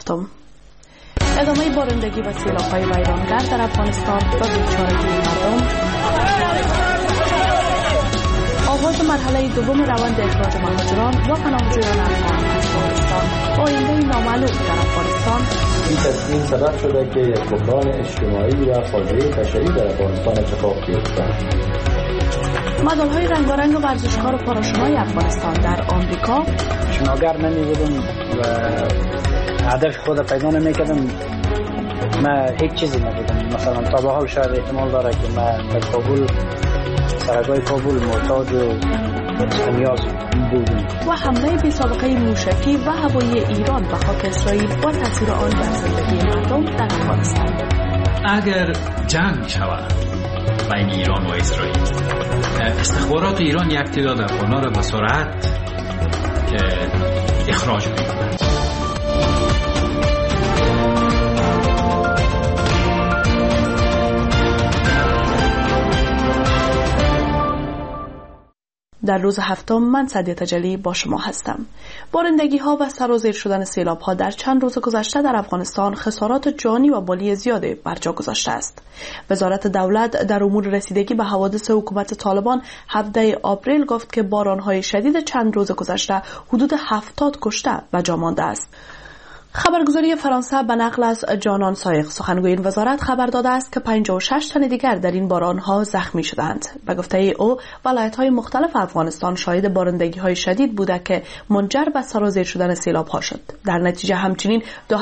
هفتم. ادامه بارندگی و سیلاب‌های ویرانگر در افغانستان و بیچارگی مردم. آغاز مرحله دوم روند اخراج مهاجران و پناهجویان افغان از پاکستان. آینده نامعلوم در افغانستان. این تصمیم سبب شده که یک بحران اجتماعی و فاجعه بشری در افغانستان اتفاق بیفتد. مدال‌های رنگارنگ ورزشکار پاراشونای افغانستان در آمریکا. شناگر نمی‌بودم و هدف خود پیدا نمی‌کردم. من هیچ چیزی نبودم. مثلا تا به حال شاید احتمال داره که من در کابل، سرگاه کابل محتاج و نیاز بودم. و حمله بی سابقه موشکی و هوایی ایران به خاک اسرائیل و تاثیر آن بر زندگی مردم در افغانستان. اگر جنگ شود بین ایران و اسرائیل، استخبارات ایران یک تعداد افغان‌ها را به سرعت اخراج می‌کنند. در روز هفتم من سعدیه تجلی با شما هستم. بارندگی ها و سرازیر شدن سیلاب ها در چند روز گذشته در افغانستان خسارات جانی و مالی زیادی بر جا گذاشته است. وزارت دولت در امور رسیدگی به حوادث حکومت طالبان 17 آوریل گفت که باران های شدید چند روز گذشته حدود 70 کشته و جا مانده است. خبرگزاری فرانسه به نقل از جانان سایق سخنگوی این وزارت خبر داده است که 56 تن دیگر در این باران‌ها زخمی شدند. به گفته او ولایت‌های مختلف افغانستان شاهد بارندگی‌های شدید بوده که منجر به سرازیر شدن سیلاب‌ها شد. در نتیجه همچنین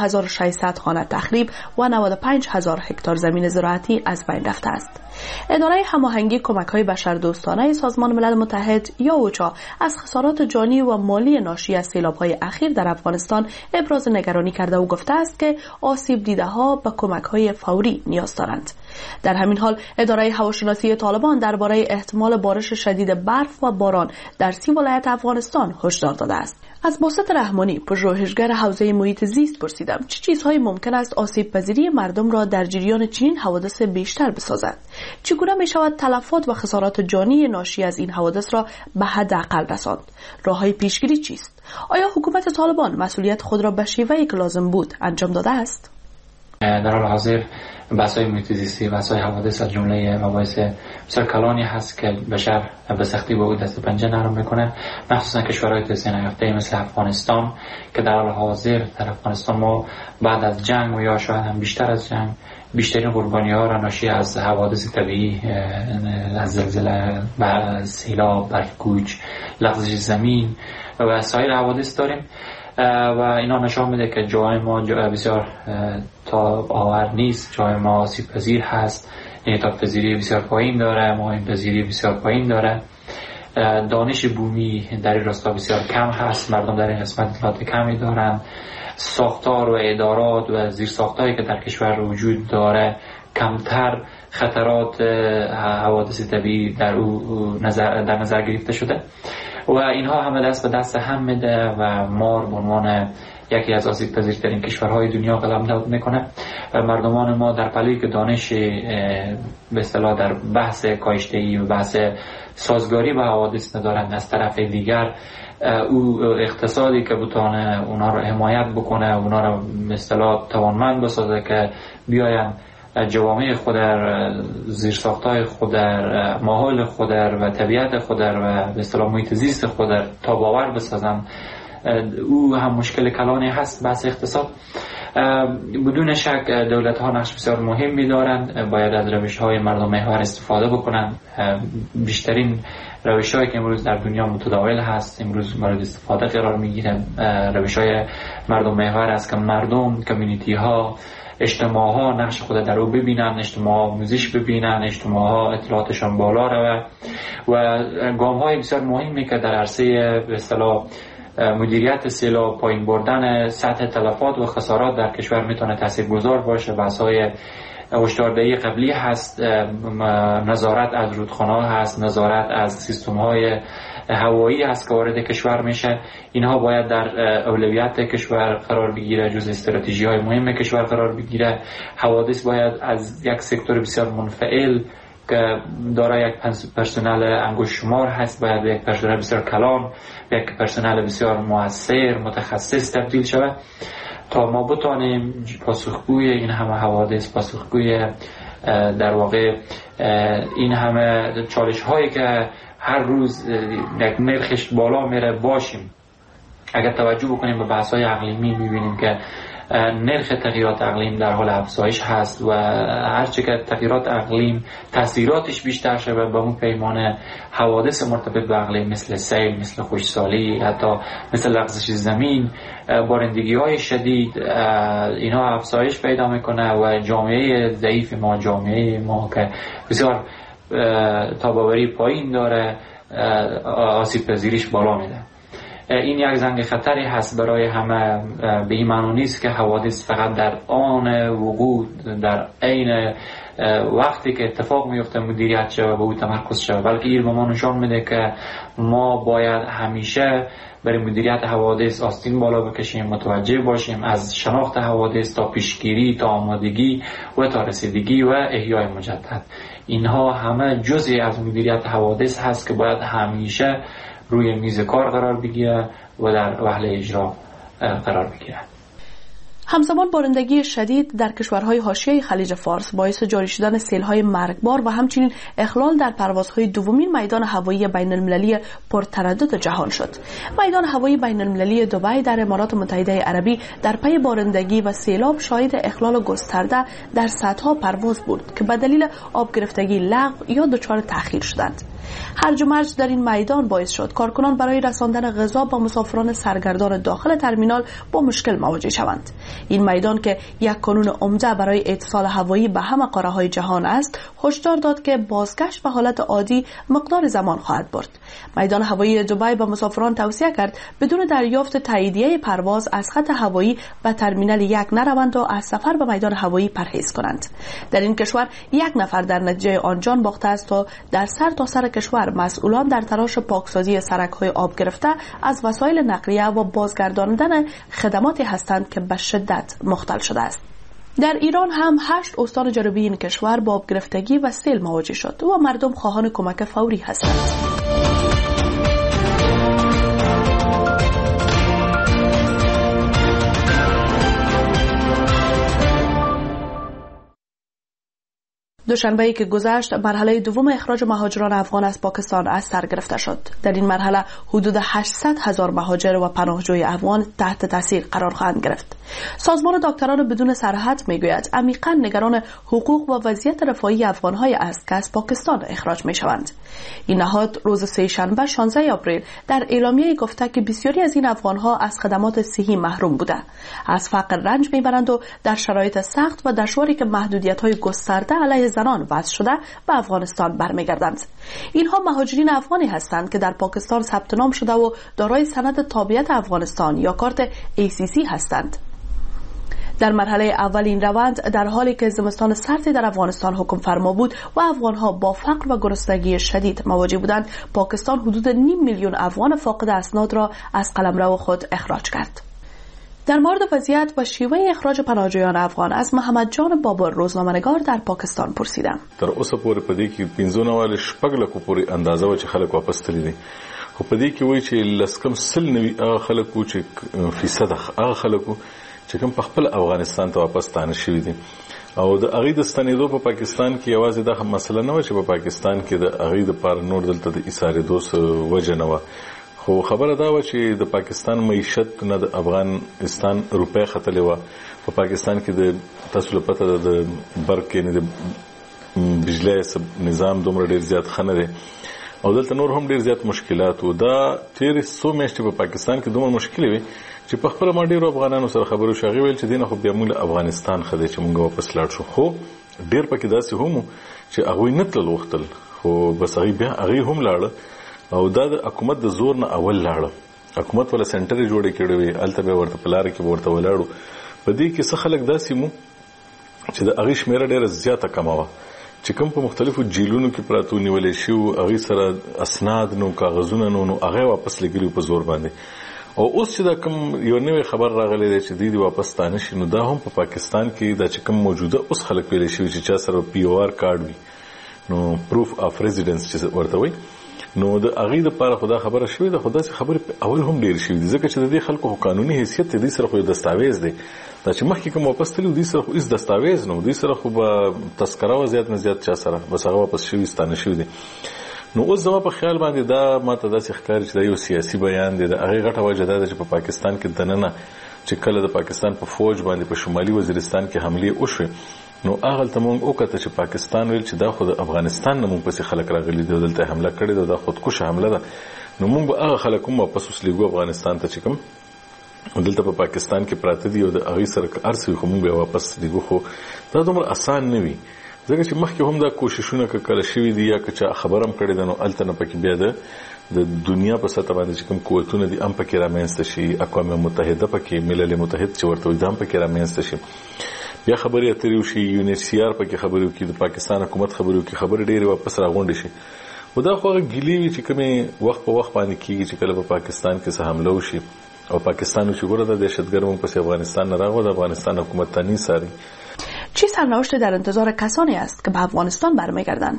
2600 خانه تخریب و 95000 هکتار زمین زراعتی از بین رفته است. اداره هماهنگی کمک‌های بشردوستانه سازمان ملل متحد یا اوچا از خسارات جانی و مالی ناشی از سیلاب‌های اخیر در افغانستان ابراز نگرانی کرده و گفته است که آسیب دیده‌ها به کمک‌های فوری نیاز دارند. در همین حال اداره هواشناسی طالبان درباره احتمال بارش شدید برف و باران در 30 ولایت افغانستان هشدار داده است. از باسط رحمانی، پژوهشگر حوزه محیط زیست پرسیدم چه چیزهایی ممکن است آسیب پذیری مردم را در جریان چنین حوادث بیشتر بسازد؟ چگونه می شود تلفات و خسارات جانی ناشی از این حوادث را به حداقل رساند؟ راههای پیشگیری چیست؟ آیا حکومت طالبان مسئولیت خود را به شیوهی که لازم بود انجام داده است؟ در حال حاضر بحث‌های محیط زیستی، بحث‌های حوادث از جمله مباحث بسیار کلانی هست که بشر به سختی به او دست پنجه نرم میکنه، مخصوصا کشورهای توسعه نیافته مثل افغانستان که در حال حاضر در افغانستان ما بعد از جنگ و یا شاید هم بیشتر از جنگ بیشترین قربانی‌ها را ناشی از حوادث طبیعی، از زلزله، سیلاب، برف‌کوچ، لغزش زمین و سایر حوادث داریم و اینا نشان میده که جای ما بسیار تاب آور نیست، جای ما آسیب پذیر هست، انعطاف پذیری بسیار پایین داره، مهاجم پذیری بسیار پایین داره، دانش بومی در این راستا بسیار کم هست، مردم در این قسمت اطلاعات کمی دارن، ساختار و ادارات و زیر ساختایی که در کشور وجود داره کمتر خطرات حوادث طبیعی در نظر گرفته شده و اینها همه دست به دست هم میده و ما به عنوان یکی از آسیب پذیرترین کشورهای دنیا قلمداد میکنه و مردمان ما در پلی که دانش به اصطلاح در بحث کاشته‌ای و بحث سازگاری با حوادث ندارند، از طرف دیگر او اقتصادی که بتونه اونا رو حمایت بکنه، اونا رو به اصطلاح توانمند بسازه که بیاین جوامع خود در زیرساخت‌های خود در ماحول خود و طبیعت خود و به اصطلاح محیط زیست خود تاب‌آور بسازن، او هم مشکل کلانی هست. بحث اقتصاد بدون شک دولت‌ها نقش بسیار مهمی دارند، باید از روش‌های مردم محور استفاده بکنند. بیشترین روش‌هایی که امروز در دنیا متداول هست امروز مورد استفاده قرار می‌گیره روش‌های مردم محور است که مردم، کمیونیتی‌ها، اجتماع‌ها نقش خود در او ببینن، اجتماع‌ها آموزش ببینن، اجتماع‌ها اطلاعاتشان بالا روه و گام‌های بسیار مهمی که در عرصه به اصطلاح مدیریت سیلاب، پایین بردن سطح تلفات و خسارات در کشور میتونه تاثیرگذار باشه. بحث‌های هشداردهی قبلی هست، نظارت از رودخانه‌ها هست، نظارت از سیستم‌های هوایی هست که وارد کشور میشه. اینها باید در اولویت کشور قرار بگیره، جز استراتژی‌های مهم کشور قرار بگیره. حوادث باید از یک سکتور بسیار منفعل که دارای یک پرسنل انگشت شمار هست باید به یک پرسنل بسیار کلان، به یک پرسنل بسیار مؤثر متخصص تبدیل شود تا ما بتانیم پاسخگوی این همه حوادث، پاسخگوی در واقع این همه چالش هایی که هر روز یک نرخش بالا میره باشیم. اگر توجه بکنیم به بحث های اقلیمی میبینیم که نرخ تغییرات اقلیم در حال افزایش هست و هرچه که تغییرات اقلیم تاثیراتش بیشتر شده به اون پیمانه حوادث مرتبط به اقلیم مثل سیل، مثل خشکسالی، حتی مثل لغزش زمین، بارندگی های شدید، اینا افزایش پیدا میکنه و جامعه ضعیف ما، جامعه ما که بسیار تاباوری پایین داره، آسیب پذیریش بالا میده. این یک زنگ خطری هست برای همه. به این معنی نیست که حوادث فقط در آن وقوع، در عین وقتی که اتفاق میفته مدیریت شود و به او تمرکز شود، بلکه این به ما نشان میده که ما باید همیشه برای مدیریت حوادث آستین بالا بکشیم، متوجه باشیم از شناخت حوادث تا پیشگیری، تا آمادگی و تا رسیدگی و احیای مجدد. اینها همه جزئی از مدیریت حوادث هست که باید همیشه روی میز کار قرار بگیره و در وهله اجرا قرار بگیره. همزمان بارندگی شدید در کشورهای حاشیه خلیج فارس باعث جاری شدن سیل‌های مرگبار و همچنین اخلال در پروازهای دومین میدان هوایی بین المللی پرتردد جهان شد. میدان هوایی بین المللی دبی در امارات متحده عربی در پی بارندگی و سیلاب شاهد اخلال گسترده در صدها پرواز بود که به دلیل آب گرفتگی لغو یا دچار تأخیر شدند. هرج و مرج در این میدان باعث شد کارکنان برای رساندن غذا به مسافران سرگردان داخل ترمینال با مشکل مواجه شوند. این میدان که یک کانون عمده برای اتصال هوایی به همه قاره‌های جهان است، هشدار داد که بازگشت به حالت عادی مقدار زمان خواهد برد. میدان هوایی دبی به مسافران توصیه کرد بدون دریافت تاییدیه پرواز از خط هوایی به ترمینال 1 نروند و از سفر به میدان هوایی پرهیز کنند. در این کشور 1 نفر در نتیجه آن جان باخته است و در سر تا سر کشور مسئولان در تلاش پاکسازی سرک‌های آب گرفته از وسایل نقلیه و بازگرداندن خدماتی هستند که به شدت مختل شده است. در ایران هم 8 استان جنوبی این کشور با آب گرفتگی و سیل مواجه شد و مردم خواهان کمک فوری هستند. دوشنبه‌ای که گذشت مرحله دوم اخراج مهاجران افغان از پاکستان از سر گرفته شد. در این مرحله حدود 800,000 مهاجر و پناهجوی افغان تحت تاثیر قرار خواهند گرفت. سازمان دکتران بدون سرحد میگوید عمیقاً نگران حقوق و وضعیت رفاهی افغان‌های است که از پاکستان اخراج میشوند. این نهاد روز سه‌شنبه 16 آپریل در اعلامیه گفته که بسیاری از این افغان‌ها از خدمات صحی محروم بوده، از فقر رنج میبرند و در شرایط سخت و دشواری که محدودیت‌های گسترده علیه زنان وضع شده به افغانستان برمیگردند. اینها مهاجرین افغانی هستند که در پاکستان ثبت نام شده و دارای سند تابعیت افغانستان یا کارت ACC هستند. در مرحله اول این روند در حالی که زمستان سردی در افغانستان حکم فرما بود و افغانها با فقر و گرسنگی شدید مواجه بودند، پاکستان حدود 500,000 افغان فاقد اسناد را از قلمرو خود اخراج کرد. در مورد وضعیت و شیوه اخراج پناهجویان افغان از محمد جان بابر روزنامه‌نگار در پاکستان پرسیدم. تر اوسه پورې پدې کې 15 شپږ پورې اندازه و چې خلک واپس تللی دي. خو پدې کې وایي چې لسکم سل نوي هغه خلکو چې فیصد هغه خلکو چې کوم په خپل افغانستان ته واپس تانه شوي دي. او د هغې د ستنېدو په پاکستان کې یوازې دا مسله نه وه چې په پاکستان کې د هغې دپاره نور دلته د ایسارېدو څه وجه نه وه، خو خبره دا وه چې د پاکستان معیشت نه د افغانستان روپۍ ختلې وه. په پاکستان کې د تاسو له پته د برق یعنې د بجلی نظام دومره ډېر زیات ښه نه دی او دلته نور هم ډېر زیات مشکلات وو. دا تېرې څو میاشتې په پاکستان کې دومره مشکلې وې چې په خپله ما ډېرو افغانانو سره خبرې وشو. هغې ویل چې دې نه خو بیا موږ له افغانستان ښه دی چې موږ واپس لاړ شو. خو ډېر پکې داسې هم وو چې هغوی نه تلل غوښتل، خو بس هغې هم لاړه او دا د حکومت د زور نه اول لاړه. حکومت ولا سنټر جوړې کړې وې، هلته به ورته په لاره کې ورته ولاړو. په دې کې څه خلک داسې مو چې د هغې شمېره ډېره زیاته کمه وه چې کوم په مختلفو جیلونو کې پراته نیولې شوي، هغې سره اسناد نو کاغذونه نو هغه واپس لګلي په زور باندې. او اوس چې دا کوم یو نوی خبر راغلی دی چې دوی واپس ستانه شي، نو دا هم په پاکستان کې دا چې کوم موجوده اوس خلک ویلی شوي چې چا سره POR کارډ وي، نو پروف اف ریزیډنس چې ورته وایي، نو د اغه د لپاره خدا خبره شوې ده، خدا سي خبره اول هم ډیر شوې دي ځکه چې د دې خلکو قانوني حیثیت دي سره خو دستاویز دی دا چې مخکې کوم واپس تلو دي سره خو هیڅ دستاویز نه دي سره خو به تذکره و زیات نه زیات چا سره بس هغه واپس شوې ستانه شوې دي. نو اوس زما په خیال باندې دا ماته داسې ښکاري چې دا یو سیاسي بیان دی. د هغه غټه وجه ده چې په پاکستان کې دننه چې کله د پاکستان په فوج باندې په شمالي وزیرستان کې حمله وشوه نو هغه ته مونږ وکړه چې پاکستان ویل چې دا خو د افغانستان نه مونږ پسې خلک راغلي دي دلته حمله کړې ده دا خودکش حمله ده. نو مونږ به هغه خلک هم واپس وسلېږو افغانستان ته چې کوم دلته په پاکستان کې پراته دي او د هغې سره ارسوي خو مونږ به واپس لیږو. خو دا دومره اسان نه وي ځکه چې مخکې هم دا کوششونه کله شوي دي یا که چا خبر هم کړې ده نو هلته نه پکې بیا د دنیا په سطح باندې چې کوم قوتونه دي هم پکې رامنځته شي، اقوام متحده پکې، ملل متحد چې ورته وایي دا هم پکې رامنځته شي، بیا خبرې اترې وشي، UNHCR پکې خبرې وکړي، د پاکستان حکومت خبرې وکړي، خبرې ډېرې واپس راغونډې شي. خو دا خو هغه ګیلې وي چې کومې وخت په وخت باندې کېږي چې کله په پاکستان کې څه حمله وشي او پاکستان چې ګوره د دهشتګر مونږ پسې افغانستان نه راغله، د افغانستان حکومت ته نیساري. چه سرنوشتی در انتظار کسانی است که به افغانستان برمیگردند؟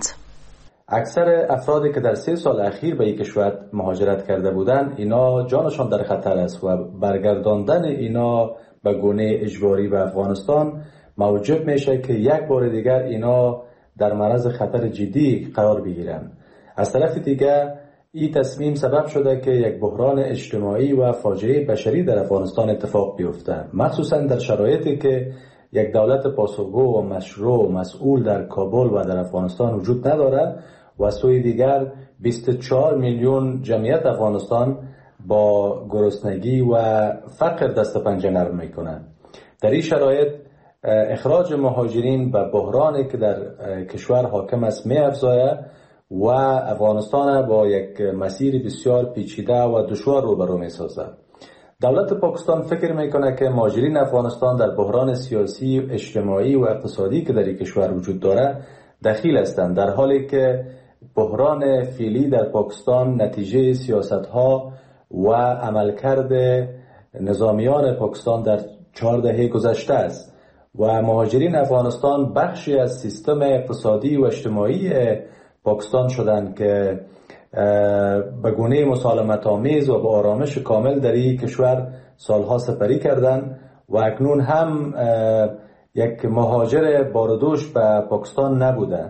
اکثر افرادی که در 3 سال اخیر به این کشور مهاجرت کرده بودند اینا جانشان در خطر است و برگرداندن اینا به گونه اجباری به افغانستان موجب میشه که یک بار دیگر اینا در معرض خطر جدی قرار بگیرند. از طرف دیگر این تصمیم سبب شده که یک بحران اجتماعی و فاجعه بشری در افغانستان اتفاق بیفته، مخصوصا در شرایطی که یک دولت پاسخگو و مشروع و مسئول در کابل و در افغانستان وجود ندارد و سوی دیگر 24 میلیون جمعیت افغانستان با گرسنگی و فقر دست پنجه نرم میکنند. در این شرایط اخراج مهاجرین به بحرانی که در کشور حاکم است می افزاید و افغانستان با یک مسیر بسیار پیچیده و دشوار روبرو می سازد. دولت پاکستان فکر میکنه که مهاجرین افغانستان در بحران سیاسی، اجتماعی و اقتصادی که در این کشور وجود داره دخیل هستند، در حالی که بحران فعلی در پاکستان نتیجه سیاست‌ها و عملکرد نظامیان پاکستان در 4 دهه گذشته است و مهاجرین افغانستان بخشی از سیستم اقتصادی و اجتماعی پاکستان شدند که به گونه مسالمت آمیز و با آرامش کامل در این کشور سالها سپری کردند و اکنون هم یک مهاجر باردوش به پاکستان نبوده.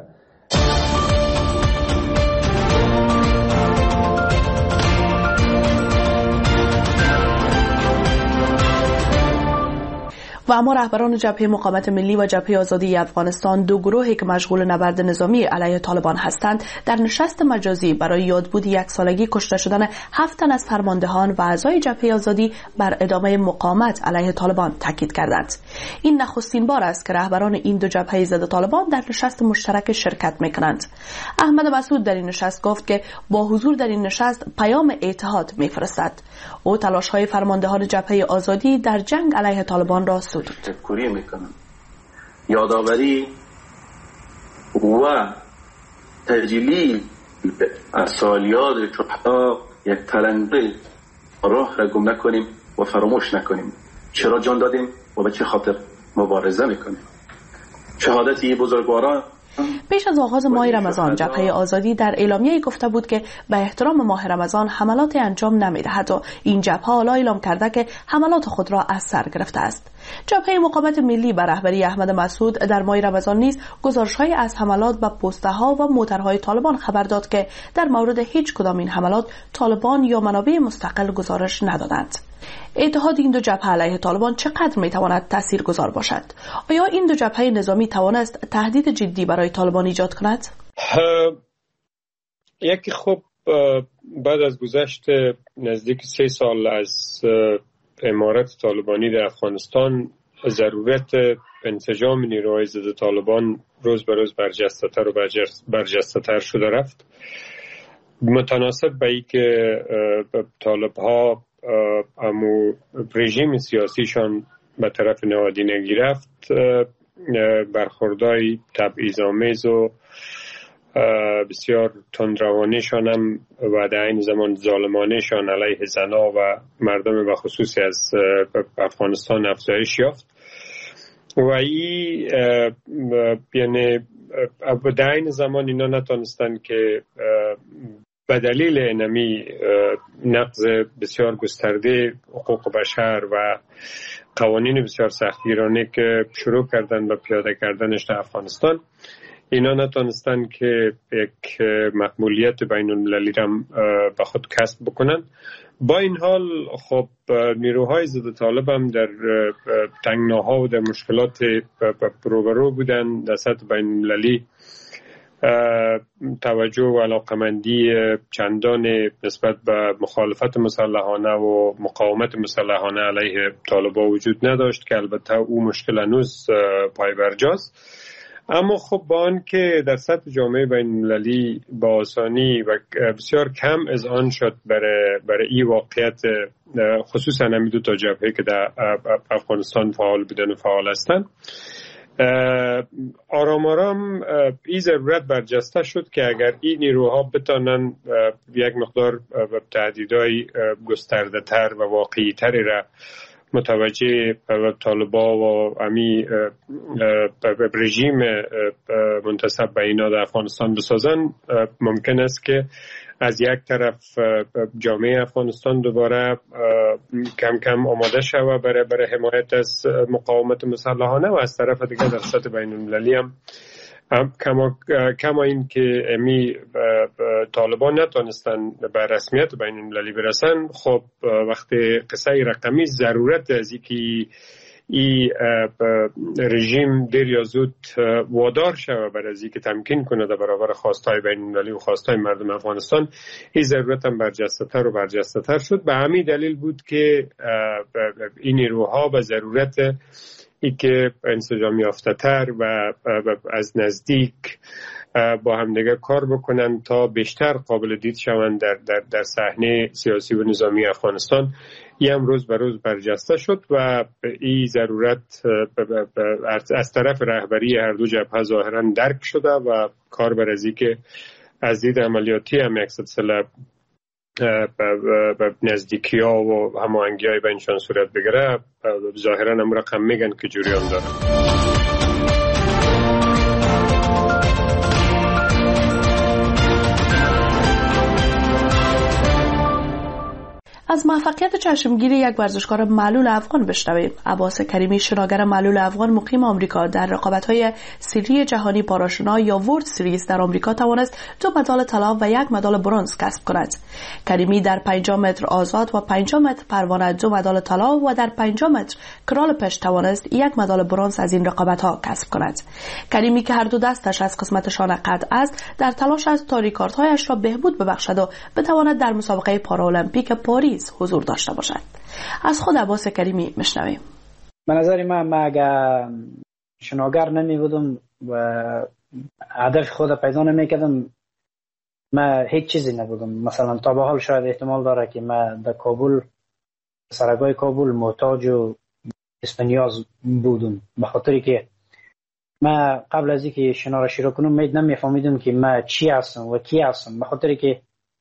و اما رهبران جبهه مقاومت ملی و جبهه آزادی افغانستان، 2 گروهی که مشغول نبرد نظامی علیه طالبان هستند، در نشست مجازی برای یادبود 1 سالگی کشته شدن 7 تن از فرماندهان و اعضای جبهه آزادی بر ادامه مقاومت علیه طالبان تاکید کردند. این نخستین بار است که رهبران این 2 جبهه ضد طالبان در نشست مشترک شرکت می‌کنند. احمد مسعود در این نشست گفت که با حضور در این نشست پیام اتحاد می‌فرستد. او تلاش‌های فرماندهان جبهه آزادی در جنگ علیه طالبان را تفکری میکنم. یادآوری و تجلیل از سالیات شهدا یک تلنگری راه را گم نکنیم و فراموش نکنیم. چرا جان دادیم و به چه خاطر مبارزه میکنیم. شهادتی بزرگواران. پیش از آغاز ماه رمضان جبهه آزادی در اعلامیه گفته بود که به احترام ماه رمضان حملات انجام نمی‌دهد و این جبهه حالا اعلام کرده که حملات خود را از سر گرفته است. جبهه مقاومت ملی به رهبری احمد مسعود در ماه رمضان نیز گزارش‌های از حملات به پست‌ها و موترهای طالبان خبر داد که در مورد هیچ کدام این حملات طالبان یا منابع مستقل گزارش ندادند. اتحاد این 2 جبهه علیه طالبان چقدر میتواند تاثیرگذار باشد؟ آیا این 2 جبهه نظامی توانست تهدید جدی برای طالبان ایجاد کند؟ یکی خب بعد از گذشت نزدیک 3 سال از امارت طالبانی در افغانستان ضرورت انسجام نیروهای ضد طالبان روز به روز برجسته‌تر و برجسته‌تر شده رفت. متناسب به این که طالب‌ها امو رژیم سیاسیشان به طرف نهادینگی رفت، برخوردهای تبعیض‌آمیز و بسیار تندروانیشان هم و در این زمان ظالمانهشان علیه زنها و مردم به خصوصی از افغانستان افزایش یافت و این یعنی در این زمان اینا نتونستن که به دلیل نمی نقض بسیار گسترده حقوق بشر و قوانین بسیار سختگیرانه که شروع کردن به پیاده کردنش در افغانستان، اینا نتونستن که یک مقبولیت بین المللی را به خود کسب بکنن. با این حال خب نیروهای ضد طالب هم در تنگناها و در مشکلات روبرو بودن. در سطح بین المللی توجه و علاقمندی چندان نسبت به مخالفت مسلحانه و مقاومت مسلحانه علیه طالبان وجود نداشت که البته او مشکل هنوز پای برجاست. اما خب با آن که در سطح جامعه بین المللی با آسانی و بسیار کم اذعان شد برای این واقعیت، خصوصا همین دو تا جبهه که در افغانستان فعال بودن و فعال هستند، آرام آرام این ضرورت برجسته شد که اگر این نیروها بتانن یک مقدار تهدیدهای گسترده تر و واقعی تری را متوجه طالبان و امی رژیم منتسب به اینا در افغانستان بسازن، ممکن است که از یک طرف جامعه افغانستان دوباره کم کم آماده شود برای حمایت از مقاومت مسلحانه، و از طرف دیگه در سطح بین المللی هم کما این که امی طالبان نتونستن به رسمیت بین المللی برسن، خب وقتی قصه رقمی ضرورت از اینکه این رژیم دیر یا زود وادار شود برای از اینکه تمکین کنه در برابر خواستهای بین المللی و خواستهای مردم افغانستان، این ضرورت هم برجسته تر و برجسته تر شد. به همین دلیل بود که این نیروها به ضرورت ای که انسجام یافته تر و از نزدیک با هم دیگه کار بکنن تا بیشتر قابل دید شوند در صحنه سیاسی و نظامی افغانستان، این هم روز به روز برجسته شد و این ضرورت از طرف رهبری هر دو جبهه ظاهرا درک شده و کار بر از که از دید عملیاتی هم یک سلسله نزدیکی ها و هماهنگی های بینشان صورت بگیره، ظاهرا هم رقم میگن که جریان داره. از موفقیت چشمگیری یک ورزشکار معلول افغان بشنویم. عباس کریمی، شناگر معلول افغان مقیم آمریکا، در رقابت‌های سری جهانی پاراشنا یا ورلد سریز در آمریکا توانست 2 مدال طلا و 1 مدال برنز کسب کند. کریمی در 50 متر آزاد و 50 متر پروانه 2 مدال طلا و در 50 متر کرال پشت توانست 1 مدال برنز از این رقابت‌ها کسب کند. کریمی که هر دو دستش از قسمتشان قطع است، در تلاش است تا ریکاردهایش را بهبود ببخشد و بتواند در مسابقه پارالمپیک پاریس حضور داشته باشد. از خود عباس کریمی میشنویم. به نظر من اگر شناگر نمی بودم و هدف خود پیدا نمی کردم، من هیچ چیزی نبودم. مثلا تا به حال شاید احتمال داره که من در کابل، سرگاه کابل محتاج و اسپانیاز بودم، به خاطری که من قبل از اینکه شنا را شروع کنم نمیفهمیدم که من چی هستم و کی هستم، به خاطری که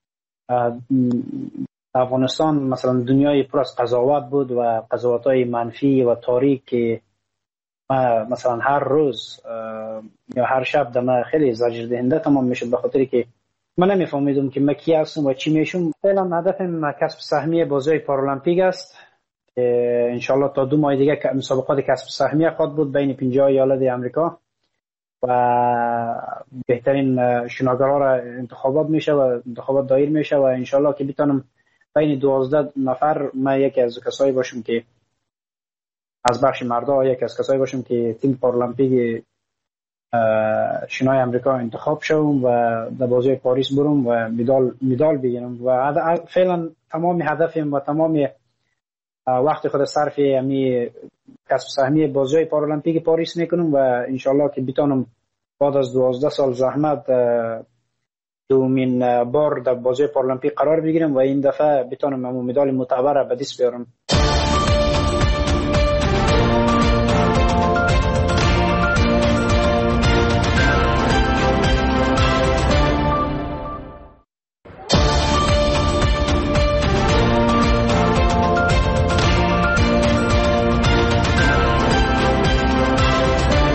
افغانستان مثلا دنیای پر از قضاوت بود و قضاوت‌های منفی و تاریک که مثلا هر روز یا هر شب در خیلی زجر دهنده تمام میشد، به خاطری که من نمیفهمیدم که من کی هستم و چی میشم. فعلا هدفم کسب سهمیه بازی پارالمپیک است که انشالله تا 2 ماه دیگه مسابقات کسب سهمیه خواهد بود بین 50 ایالت آمریکا و بهترین شناگرها را انتخابات میشه و انتخابات دایر میشه و انشالله که بتونم بین 12 نفر من یکی از کسایی باشم که از بخش مردا یکی از کسایی باشم که تیم پارالمپیک شنای آمریکا انتخاب شوم و در بازی پاریس برم و مدال بگیرم. و فعلا تمام هدفم و تمام وقت خود صرف امی کسب سهمیه بازی پارالمپیک پاریس میکنم و انشالله که بتونم بعد از 12 سال زحمت دومین بار در بازی پارالمپیک قرار بگیرم و این دفعه بتونم همون مدال معتبر به دست بیارم.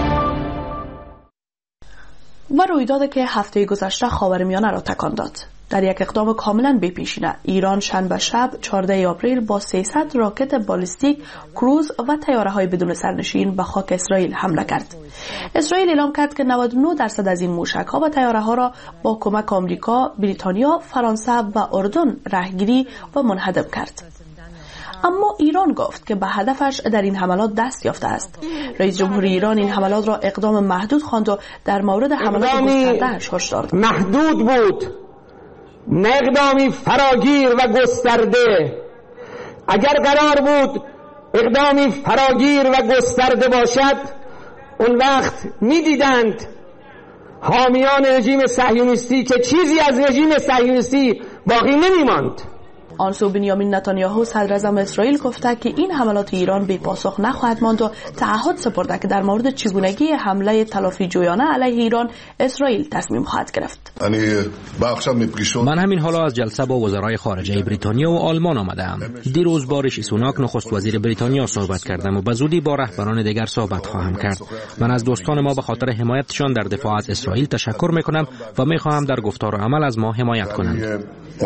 و رویدادی که هفته گذشته خاورمیانه را تکان داد. در یک اقدام کاملا بی‌پیشینه ایران شنبه شب 14 آپریل با 300 راکت بالستیک، کروز و طیاره‌های بدون سرنشین به خاک اسرائیل حمله کرد. اسرائیل اعلام کرد که 99% از این موشک‌ها و طیاره‌ها را با کمک آمریکا، بریتانیا، فرانسه و اردن راهگیری و منهدم کرد. اما ایران گفت که به هدفش در این حملات دست یافته است. رئیس جمهور ایران این حملات را اقدام محدود خواند و در مورد حملات گسترده‌اش هشدار داد. محدود بود، نه اقدامی فراگیر و گسترده. اگر قرار بود اقدامی فراگیر و گسترده باشد، اون وقت می‌دیدند حامیان رژیم صهیونیستی که چیزی از رژیم صهیونیستی باقی نمی‌ماند. آن سو بنیامین نتانیاهو صدر اعظم اسرائیل گفته که این حملات ایران بی پاسخ نخواهد ماند و تعهد سپرده که در مورد چگونگی حمله تلافی جویانه علیه ایران اسرائیل تصمیم خواهد گرفت. من همین حالا از جلسه با وزرای خارجه بریتانیا و آلمان آمدم. دیروز با ریشی سوناک نخست وزیر بریتانیا صحبت کردم و به زودی با رهبران دیگر صحبت خواهم کرد. من از دوستان ما به خاطر حمایتشان در دفاع از اسرائیل تشکر میکنم و میخواهم در گفتار و عمل از ما حمایت کنند.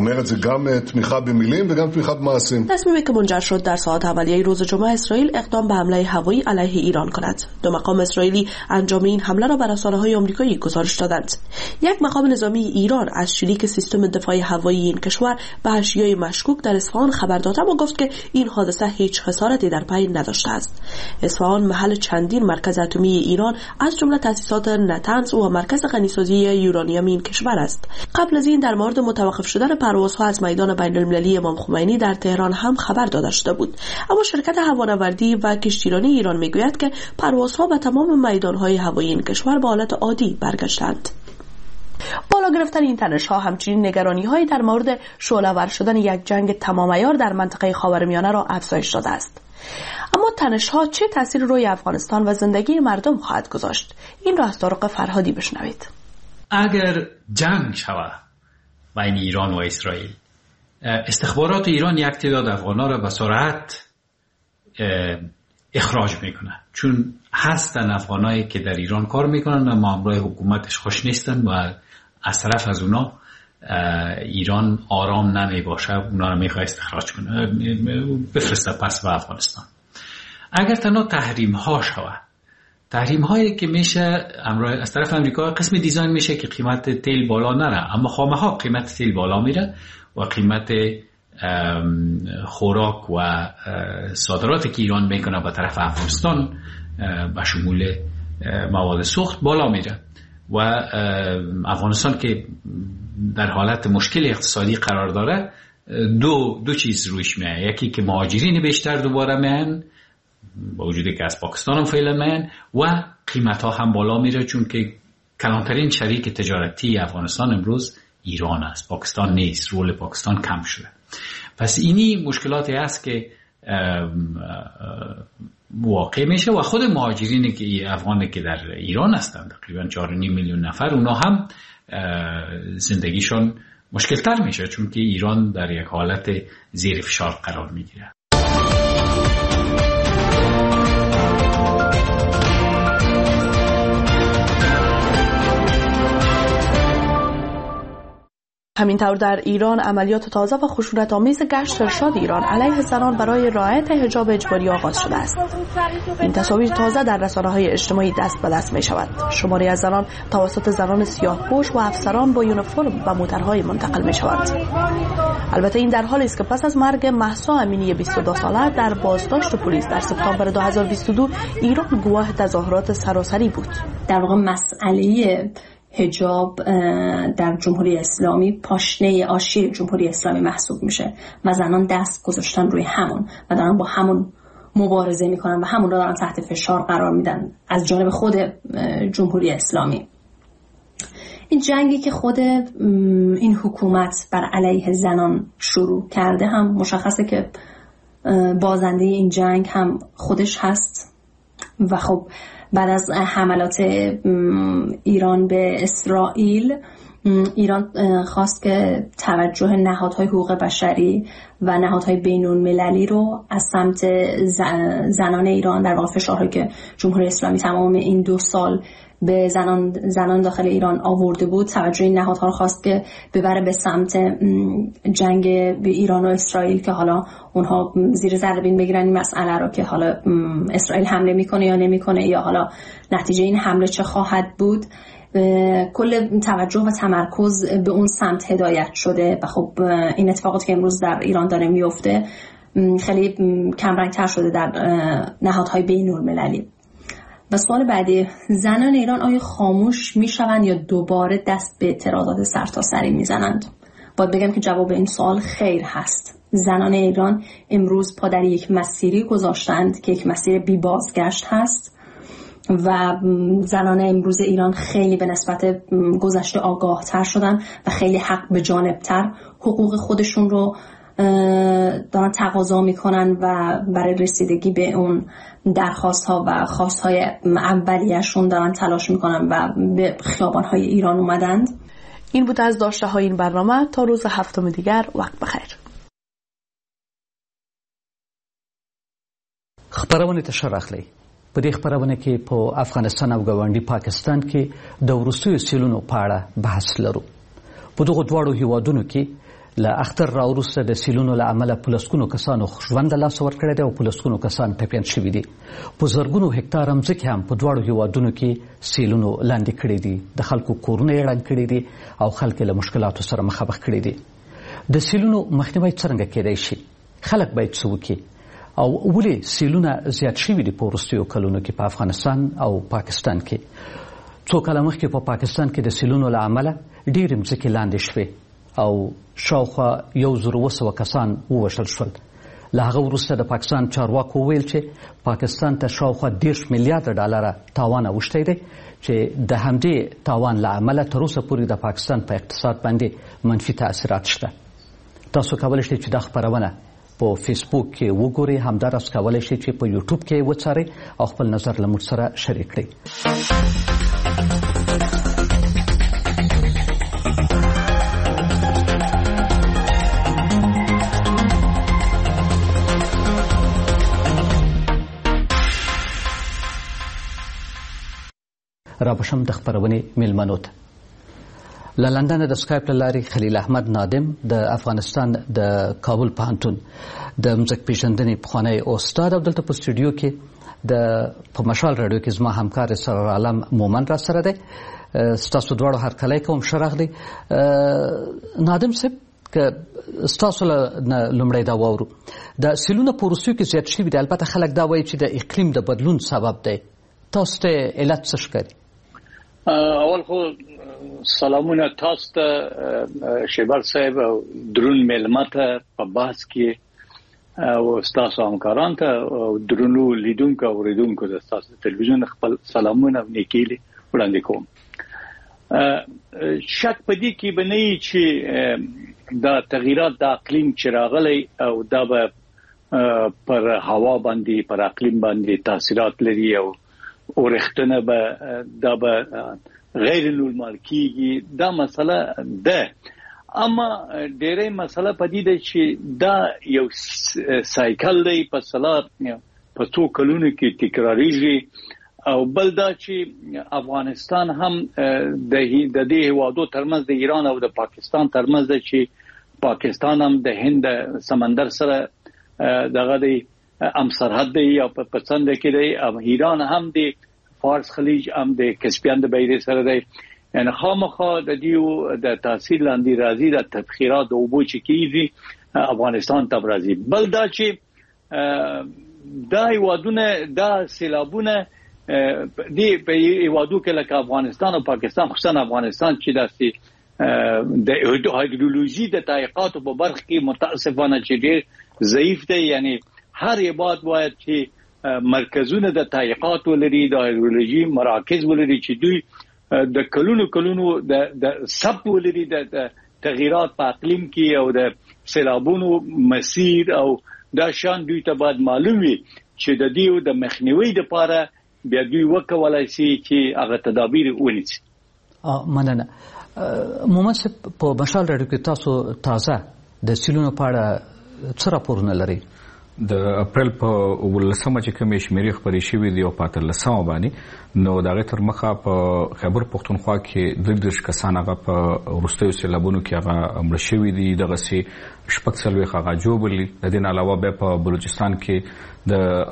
تصمیمی که منجر شد در ساعات اولیه روز جمعه اسرائیل اقدام به حمله هوایی علیه ایران کند. دو مقام اسرائیلی انجام این حمله را به رسانه‌های آمریکایی گزارش دادند. یک مقام نظامی ایران از شلیک سیستم دفاع هوایی این کشور به اشیای مشکوک در اصفهان خبر داد و گفت که این حادثه هیچ خسارتی در پی نداشته است. اصفهان محل چندین مرکز اتمی ایران از جمله تأسیسات نتنز و مرکز غنیسازی یورانیوم این کشور است. قبل از این در مورد متوقف شدن پروازها از میدان بین‌المللی امام خمینی در تهران هم خبر داده شده بود. اما شرکت هوانوردی و کشتیرانی ایران میگوید که پروازها به تمام میدان‌های هوایی این کشور به حالت عادی برگشتند. بالا گرفتن این تنش‌ها همچنین نگرانی‌هایی در مورد شعله‌ور شدن یک جنگ تمام‌عیار در منطقه خاورمیانه را افزایش داده است. اما تنش‌ها چه تأثیری روی افغانستان و زندگی مردم خواهد گذاشت؟ این را از طارق فرهادی بشنوید. اگر جنگ شود بین ایران و اسرائیل، استخبارات ایران یک تعداد افغان‌ها را به سرعت اخراج میکنه، چون هستن افغانایی که در ایران کار میکنن و مامورای حکومتش خوش نیستن و از طرف از اونا ایران آرام نمی باشه، اونا رو میخواد استخراج کنه، بفرسته پس به افغانستان. اگر تنها تحریم ها شود، تحریم هایی که میشه از طرف امریکا قسم دیزاین میشه که قیمت تیل بالا نره، اما خامه ها قیمت تیل بالا میره و قیمت خوراک و صادراتی که ایران میکنه به طرف افغانستان به شمول مواد سوخت بالا میره و افغانستان که در حالت مشکل اقتصادی قرار داره، دو چیز روش میاد. یکی که مهاجرین بیشتر دوباره میان با وجودی که از پاکستان هم فعلا میان و قیمت ها هم بالا میره، چون که کلانترین شریک تجارتی افغانستان امروز ایران است، پاکستان نیست. رول پاکستان کم شده. پس اینی مشکلاتی هست که واقع میشه و خود مهاجرینی که افغانی که در ایران هستند تقریبا 4.5 میلیون نفر، اونا هم زندگیشون مشکل تر میشه، چون که ایران در یک حالت زیر فشار قرار میگیره. همینطور در ایران عملیات تازه و خشونت‌آمیز گشت ارشاد ایران علیه زنان برای رعایت حجاب اجباری آغاز شده است. این تصاویر تازه در رسانه‌های اجتماعی دست به دست می‌شود. شماری از زنان توسط زنان سیاه‌پوش و افسران با یونیفرم به موترهای منتقل می‌شوند. البته این در حالی است که پس از مرگ مهسا امینی 22 ساله در بازداشت پلیس در سپتامبر 2022 ایران گواه تظاهرات سراسری بود. در واقع مسئله حجاب در جمهوری اسلامی پاشنه آشیل جمهوری اسلامی محسوب میشه و زنان دست گذاشتن روی همون و دارن با همون مبارزه میکنن و همون رو دارن تحت فشار قرار میدن از جانب خود جمهوری اسلامی. این جنگی که خود این حکومت بر علیه زنان شروع کرده هم مشخصه که بازنده این جنگ هم خودش هست و خب بعد از حملات ایران به اسرائیل، ایران خواست که توجه نهادهای حقوق بشری و نهادهای بین‌المللی رو از سمت زنان ایران، در واقع فشارهایی که جمهوری اسلامی تمام این 2 سال به زنان داخل ایران آورده بود، توجه این نهادها رو خواست که ببره به سمت جنگ به ایران و اسرائیل که حالا اونها زیر ذره بین بگیرن این مسئله رو که حالا اسرائیل حمله میکنه یا نمیکنه یا حالا نتیجه این حمله چه خواهد بود. کل توجه و تمرکز به اون سمت هدایت شده و خب این اتفاقاتی که امروز در ایران داره میفته خیلی کمرنگ‌تر شده در نهادهای بین‌المللی. و سوال بعدی، زنان ایران آیا خاموش میشوند یا دوباره دست به اعتراضات سرتاسری میزنند؟ باید بگم که جواب این سوال خیر هست. زنان ایران امروز پا در یک مسیری گذاشتند که یک مسیر بی بازگشت هست و زنان امروز ایران خیلی به نسبت گذشته آگاه تر شدن و خیلی حق به جانب تر حقوق خودشون رو دارن تقاضا میکنن و برای رسیدگی به اون درخواست ها و خواست های اولیه‌شون دارن تلاش میکنن و به خیابان های ایران اومدند. این بود از داشته های این برنامه. تا روز 7 دیگر وقت بخیر. خبرونه تشر اخلي په دې خبرونه کې په افغانستان او ګاونډي پاکستان کې د وروستیو سیلونو په اړه بحث لرو. په دغو دواړو هیوادونو کې له اختر راوروسته د سیلونو له امله په لسګونو کسانو ژوند له لاسه ورکړی دی او په لسګونو کسان ټپیان شوي دي. په زرګونو هکتاره مځکې هم په دواړو هیوادونو کې سیلونو لاندې کړي دي. د خلکو کورونه یې ړنګ کړي دي او خلک له مشکلاتو سره مخامخ کړي دي. د سیلونو مخنیوی څرنګه کېدای شي؟ خلک باید څه وکړي او ولې سیلونه زیات شوي دي په وروستیو کلونو کې په افغانستان او پاکستان کې؟ څو کاله مخکې په پاکستان کې د سیلونو له امله ډېرې مځکې لاندې شوې او شاوخوا 1200 کسان ووژل شول. له هغه وروسته د پاکستان چارواکو وویل چې پاکستان ته شاوخوا 10 میلیارډ ډالره تاوان اوښتی دی چې د همدې تاوان له امله تر اوسه پورې د پاکستان په اقتصاد باندې منفي تاثیرات شته. تاسو کولی شئ چې دا خپرونه په فیسبوک کې وګورئ، همداراز کولی شئ چې په یوټیوب کې وڅارئ او خپل نظر له موږ سره شریک کړئ. را بشم د خبرونې میلمنو ته. له لندن د سکایپ له لارې خلیل احمد نادم د افغانستان د کابل پوهنتون د مځکه پیژندنې پخوانی استاد او دلته په سټوډیو کې په مشال راډیو کې زما همکار سرور عالم مومن را سره دی. ستاسو دواړو هرکلی کوم، ښه راغلی. نادم صاحب که ستاسو نه لومړی دا واورو، د سیلونه په وروستیو کې زیات شوي دي. البته خلک دا وایي چې د اقلیم د بدلون سبب دی. تاسو ته علت څه ښکاري؟ اول خو سلامونه تاسو ته شیبر صاحب او درون میلمه ته په بحث کې او تاسو همکاران ته او درونو لیدونکو او اوریدونکو د تاسو تلویزیون خپل سلامونه نیکیلي وړاندې کوم. شک پدې کې بنئ چې دا تغیرات د اقلیم چې راغلي او دا به پر هوا باندې پر اقلیم باندې تاثیرات لري او ورختنه به دا به غیر نورمال کیږي. دا مسله ده، اما ډېرې مسله پدې ده چې دا یو سایکل دی په سلات په څو کلونو کې تکراریږي. او بل دا چې افغانستان هم د دې هیوادو ترمنځ د ایران او د پاکستان ترمنځ ده چې پاکستان هم د هند سمندر سره دغه دی ام سرحد دی یا په پسند کې دی، او ایران هم د فارس خلیج هم د کسپیان د بحیرې سره دی. یعنی خامخا د دیو د تاثیر لاندې راځي د تبخیرات او اوبو چې کیږي افغانستان ته راځي. بل دا چې دا هیوادونه دا سیلابونه دی په هیوادو کې لکه افغانستان او پاکستان، خصوصا افغانستان چې داسې د هایدرولوژي د تحقیقاتو په برخه کې متاسفانه چې ډېر ضعیف دی. یعنی هر عبادت باید چې مرکزونه د تحقیقات ولري، د هایدرولوژي مراکز ولري چې دوی د کلونو د ثبت ولري د تغیرات په اقلیم کې او د سیلابونو مسیر او دا شان دوی ته باید معلوم وي چې د دیو د مخنیوي لپاره بیا دوی وکولای شي چې هغه تدابیر ونیسي. مننه. مومن صاحب په مشال راډیو کې تاسو تازه د سیلونو په اړه څه راپورونه لري؟ د اپریل په 18 چې کومې شمیرې خبرې شوې دي او په 13 باندې نو د هغې تر مخه په خیبر پښتونخوا کې 32 کسان هغه په وروستیو سیلابونو کې هغه مړه شوي دي، دغسې 46 هغه ژوبلي. د دې نه علاوه بیا په بلوچستان کې د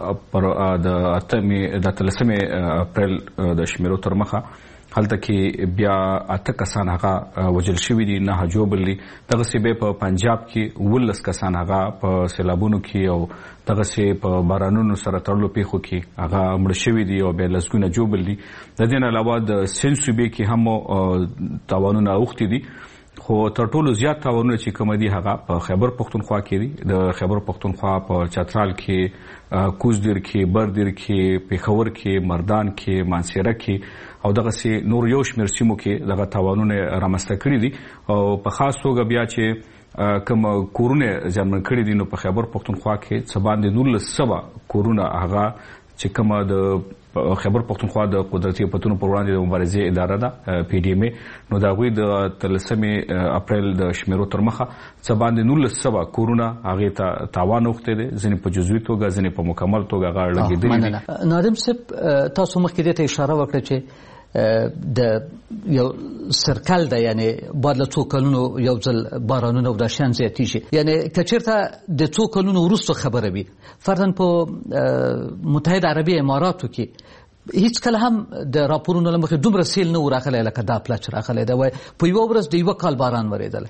13 اپریل د شمیرو تر مخه هلته کې بیا 8 کسان هغه وژل شوي دي، 9 ژوبل دي. دغسې بیا په پنجاب کې 19 کسان هغه په سیلابونو کې او دغسې په بارانونو سره تړلو پیښو کې هغه مړه شوي دي او بیا لسګونه ژوبل دي. د دې نه علاوه د سند صوبې کې هم تاوانونه اوښتي دي، خو تر ټولو زیات تاوانونه چې کوم دي هغه په خیبر پښتونخوا کې دي. د خیبر پښتونخوا په چترال کې، کوزدیر کې، بردیر کې، پیښور کې، مردان کې، مانسیره کې او دغسې نور یو شمېر سیمو کې دغه تاوانونه رامنځته کړي دي. او په خاص توګه بیا چې کوم کورونه زیانمن کړي دي نو په خیبر پښتونخوا کې څه باندې 1900 کورونه هغه چې کومه د خیبر پښتونخوا د قدرتي آفتونو پر وړاندې د مبارزې اداره ده PDMA، نو د هغوی د 13 اپریل د شمیرو تر مخه څه باندې 1900 کورونه هغې ته تاوان اوښتی دی، ځینې په جزوي توګه، ځینې په مکمل توګه هغه لګېدلي دي. نادم صاحب، تاسو مخکې دې ته اشاره وکړه چې د یو سرکل ده، یعنی بعد له څو کلونو یو ځل بارانونه او دا شیان زیاتېږي. یعنی که چېرته د څو کلونو وروسته خبره وي، فرضاً په متحده عربي اماراتو کې هیڅ کله هم د راپورونو له مخې دومره سیل نه و راغلی لکه دا پله چې راغلی ده، وایي په یوه ورځ د یوه کال باران ورېدلی.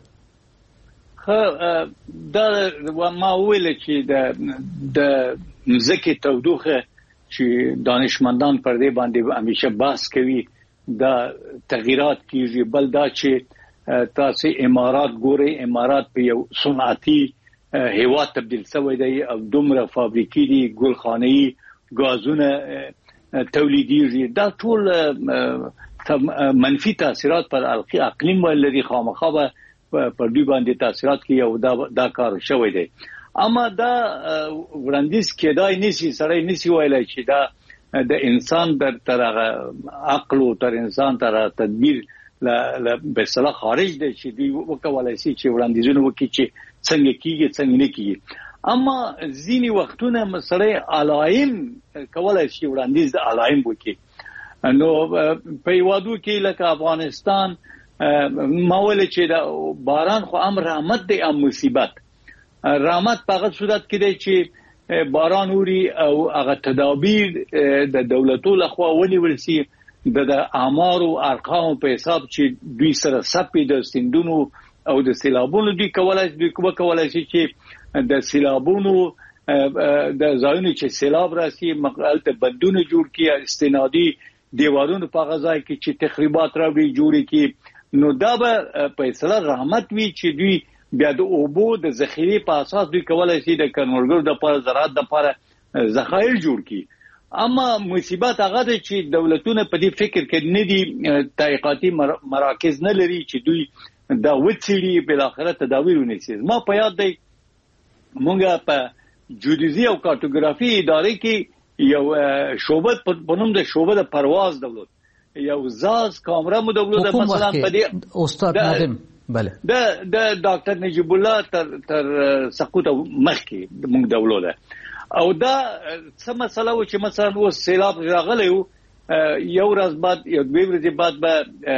دا ما وویله چې د مځکې تودوخه چې دانشمندان پر دې باندې همیشه بحث کوي دا تغییرات کیږي. بل دا چې تاسو امارات ګورئ، امارات په یو صنعتي هیواد تبدیل شوی دی او دومره فابریکې دي، ګلخانه‌ای غازونه تولیدېږي. دا ټول منفي تاثیرات پر اقلیم ولري، خامخا به پر دوی باندې تاثیرات کوي او دا کار شوی دی. اما دا وړاندیز کېدای نشي، سړی نشي ویلای چې دا د انسان تر عقل او تر انسان تر تدبیر به اصطلاح خارج دی چې دوی وکولای شي چې وړاندیزونه وکړي چې څنګه کیږي څنګه نه کیږي. اما ځینې وختونه سړی علایم کولای شي وړاندیز د علایم وکړي. نو په هیوادو کې لکه افغانستان ما ویل چې دا باران خو امر رحمت دی ام مصیبت. رحمت په هغه صورت کې دی چې باران اوري او هغه تدابیر د دولتو لخوا ونیول شي د اعمار او ارقام په حساب چې دوی سره سپي د سیندونو او د سیلابونو دوی کولای شي چې د سیلابونو د ځایونو چې سیلاب راشي مقالته بندونه جوړ کړي، استنادي دیوالونو په غځای کې چې تخریبات راوړي جوړ کړي. نو دا به په اصطلاح رحمت وي چې دوی بیا د اوبو د ذخیره په اساس دوی کولای شي د کروندګرو د لپاره زراعت د لپاره ذخایر جوړ کړي. اما مصیبت هغه ده چې دولتونه په دې فکر کې نه دي، تحقیقاتي مراکز نه لري چې دوی دا وڅېړي بل اخره تدابیر ونیسي. ما په یاد دی مونږه په جیودیزي او کارتوګرافي ادارې کې یو شعبه په نوم د شعبه د پرواز دولت یو زاز کامره مو دولت مثلا په دې استاد نادم بله د ډاکټر نجیب الله تر سقوط مخکې موږ دولت او دا څه مسله و چې مثلا اوس سیلاب راغلی و یو ورځ بعد یو دوه ورځې بعد به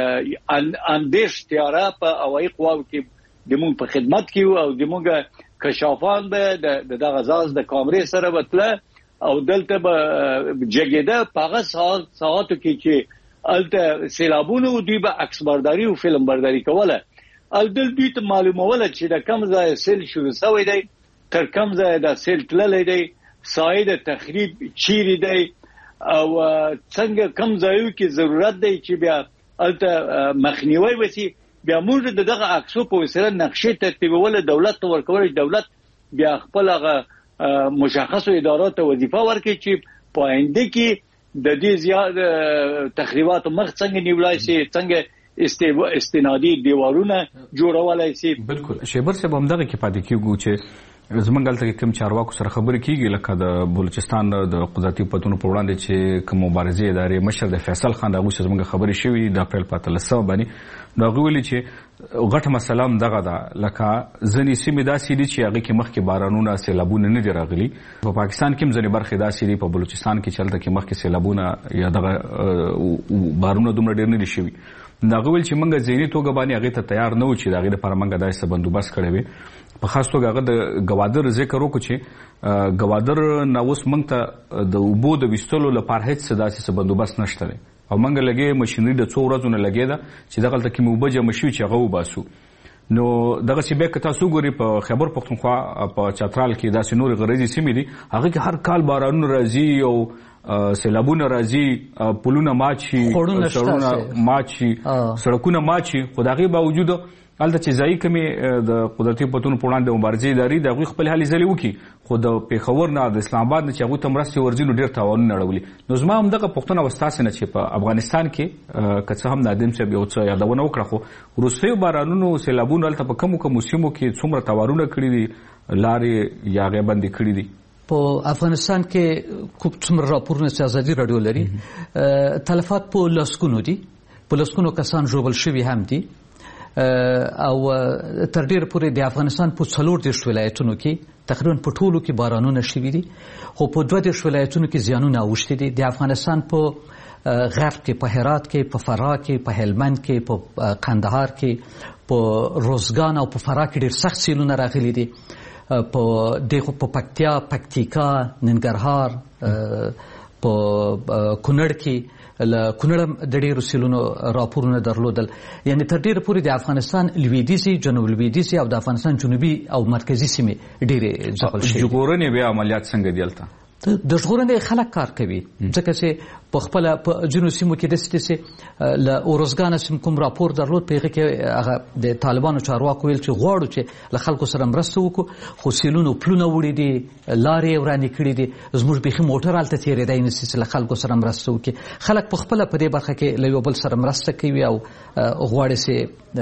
اندیش تیاره په هوایي قواو کې د موږ په خدمت کې او د موږ کشافان به د غزاز د کامرې سره وتله او دلته به جګیده په هغه ساعتو کې چې الته سیلابونو دوی به عکس برداری او فلم برداری کوله. الدل دوی ته معلوموله چې د کم ځای سیل شروع شوی دی، تر کم ځای د سیل تللی دی، سایه د تخریب چیرې دی او څنګه کم ځایو کې ضرورت دی چې بیا الته مخنیوي وسی. بیا موږ دغه عکسو په وسیله نقشې ترتیبول دولت ته ورکول، دولت بیا خپل هغه مشخصو ادارات وظیفه ورکړي چې په آینده کې د دې زیات تخریبات مخ څنګه نیولای شي، څنګه استنادي دیوالونه جوړولای شي. بالکل شیبر صاحب هم دغه کې پاتې کیږي چې زمونږ هلته کوم چارواکو سره خبرې کیږي لکه د بلوچستان د قضاتي حکومتونو په وړاندې چې کوم مبارزې ادارې مشر د فیصل خان د هغوی سره زمونږ خبرې شوي د اپریل په 13 باندې نو هغوی ویلي چې غټه مسله هم دغه ده لکه ځینې سیمې داسې دي چې هغې کې مخکې بارانونه سیلابونه نه دي راغلي په پاکستان کې هم ځینې برخې داسې دي په بلوچستان کې چې هلته کې مخکې سیلابونه یا دغه بارونه دومره ډېر نه دي شوي نو هغه ویل چې موږ ذهني توګه باندې هغې ته تیار نه وو چې د هغې دپاره موږ داسې بندوبست کړی وي په خاص توګه هغه د ګوادر ذکر وکړو چې ګوادر نه اوس موږ ته د اوبو د ویستلو لپاره هېڅ داسې بندوبست نشته دی او موږ لګې مشینري د 2 ورځو نه لګې ده چې دغلته کې مې اوبه جمع شوي چې هغه وباسو نو دغسې بیا که تاسو وګورئ په خیبر پښتونخوا په چترال کې داسې نورې غرضي سیمې دي هغې کې هر کال بارانونه راځي او سیلابونه راځي پلونه مات شي سړکونه مات شي سړکونه مات شي خو د هغې باوجود هلته چې ځایي کمې د قدرتي حکومتونو په وړاندې مبارزې ادارې د هغوی خپلې هلې ځلې وکړي خو د پېښور نه د اسلام آباد نه چې هغوی ته مرستې ورځي نو ډېر تاوانونه اړولي نو زما همدغه پوښتنه وه ستاسې نه چې په افغانستان کې که څه هم نادم صاحب یو څه یادونه وکړه خو وروستیو بارانونو سیلابونو هلته په کمو سیمو کې څومره تاوانونه کړي دي لارې یا هغې بندې کړي دي په افغانستان کې کوم څومره راپورونه چې ازادي راډیو لري تلفات په لسګونو دي په لسګونو کسان ژوبل شوي هم دي او تر ډیره پورې د افغانستان په 40 ولایتونو کې تقریبا په ټولو کې بارانونه شوي دي خو په 20 ولایتونو کې زیانونه اوښتي دي د افغانستان په غرب کې په هرات کې په فراه کې په هلمند کې په قندهار کې په روزګان او په فراه کې ډېر سخت سیلونه راغلي دي په پکتیا پکتیکا ننګرهار په کونړ کې کونړ د ډېرو سیلونو راپورونه درلودل یعنی تر ډېره پورې د افغانستان لویدیځي جنوب لویدیځي او د افغانستان جنوبي او مرکزي سیمې ډېرې ځپل شوي ژغورنې بیا عملیات څنګه دي هلته د ژغورنې خلک کار کوي ځکه چې په خپله په ځینو سیمو کې داسې له اورزګانه سیم کوم راپور درلود په هغې کې هغه د طالبانو چارواکو ویل چې غواړو چې له خلکو سره مرسته وکړو خو سیلونو پلونه وړي دي لارې یې ورانې کړي دي زموږ بیخي موټر هلته تېرېدی نشي چې له خلکو سره مرسته وکړي خلک په خپله په دې برخه کې له یو بل سره مرسته کوي او غواړي چې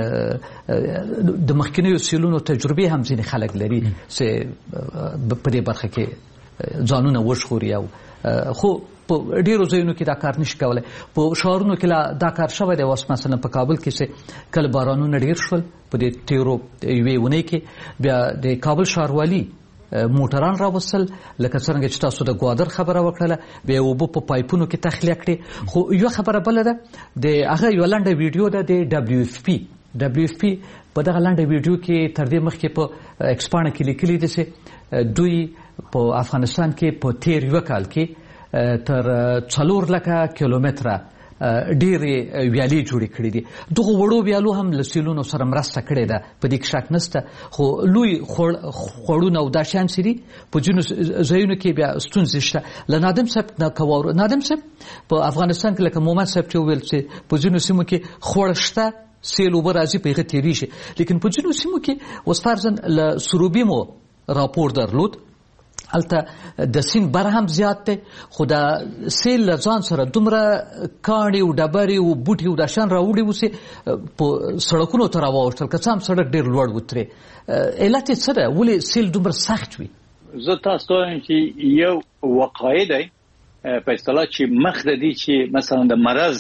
د مخکینیو سیلونو تجربې هم ځینې خلک لري چې په دې برخه کې ځانونه وژغوري او خو په ډیرو ځایونو کې دا کار نشي کولی په ښارونو کې دا کار شوی دی اوس مثلا په کابل کې چې کله بارانونه ډیر شول په دې تیرو یوې اونۍ کې بیا د کابل ښاروالي موټران راوستل لکه څرنګه چې تاسو د ګوادر خبره وکړله بیا اوبه په پایپونو کې تخلیه کړې خو یوه خبره بله ده د هغه یوه لنډه ویډیو ده د WFP په دغه لنډه ویډیو کې تر دې مخکې په ایکسپاڼه کې لیکلي دي چې دوی په افغانستان کې په تیر یو کال کې تر 4 لکه کیلومتره ډېرې ویالې جوړې کړې دي دغه وړو ویالو هم له سیلونو سره مرسته کړې ده په دې کې شک نشته خو لوی خوړونه او دا شیان چې دي په ځینو ځایونو کې بیا ستونزې شته له نادم صاحب نادم صاحب په افغانستان کې لکه مومن صاحب چې وویل چې په ځینو سیمو کې خوړ شته سیل اوبه راځي په هغه تېرېږي لیکن په ځینو سیمو کې اوس فرضاً له سروبي مو راپور درلود هلته د سیند بر هم زیات دی خو د سیل له ځان سره دومره کاڼې او ډبرې او بوټي او دا شیان راوړي وو چې په سړکونو ته راواوښتل که څه هم سړک ډېر لوړ و ترې علت یې څه ده ولې سیل دومره سخت وي زه تاسو ته وایم چې یو وقایع دی په اصطلاح چې مخ د دې چې مثلا د مرض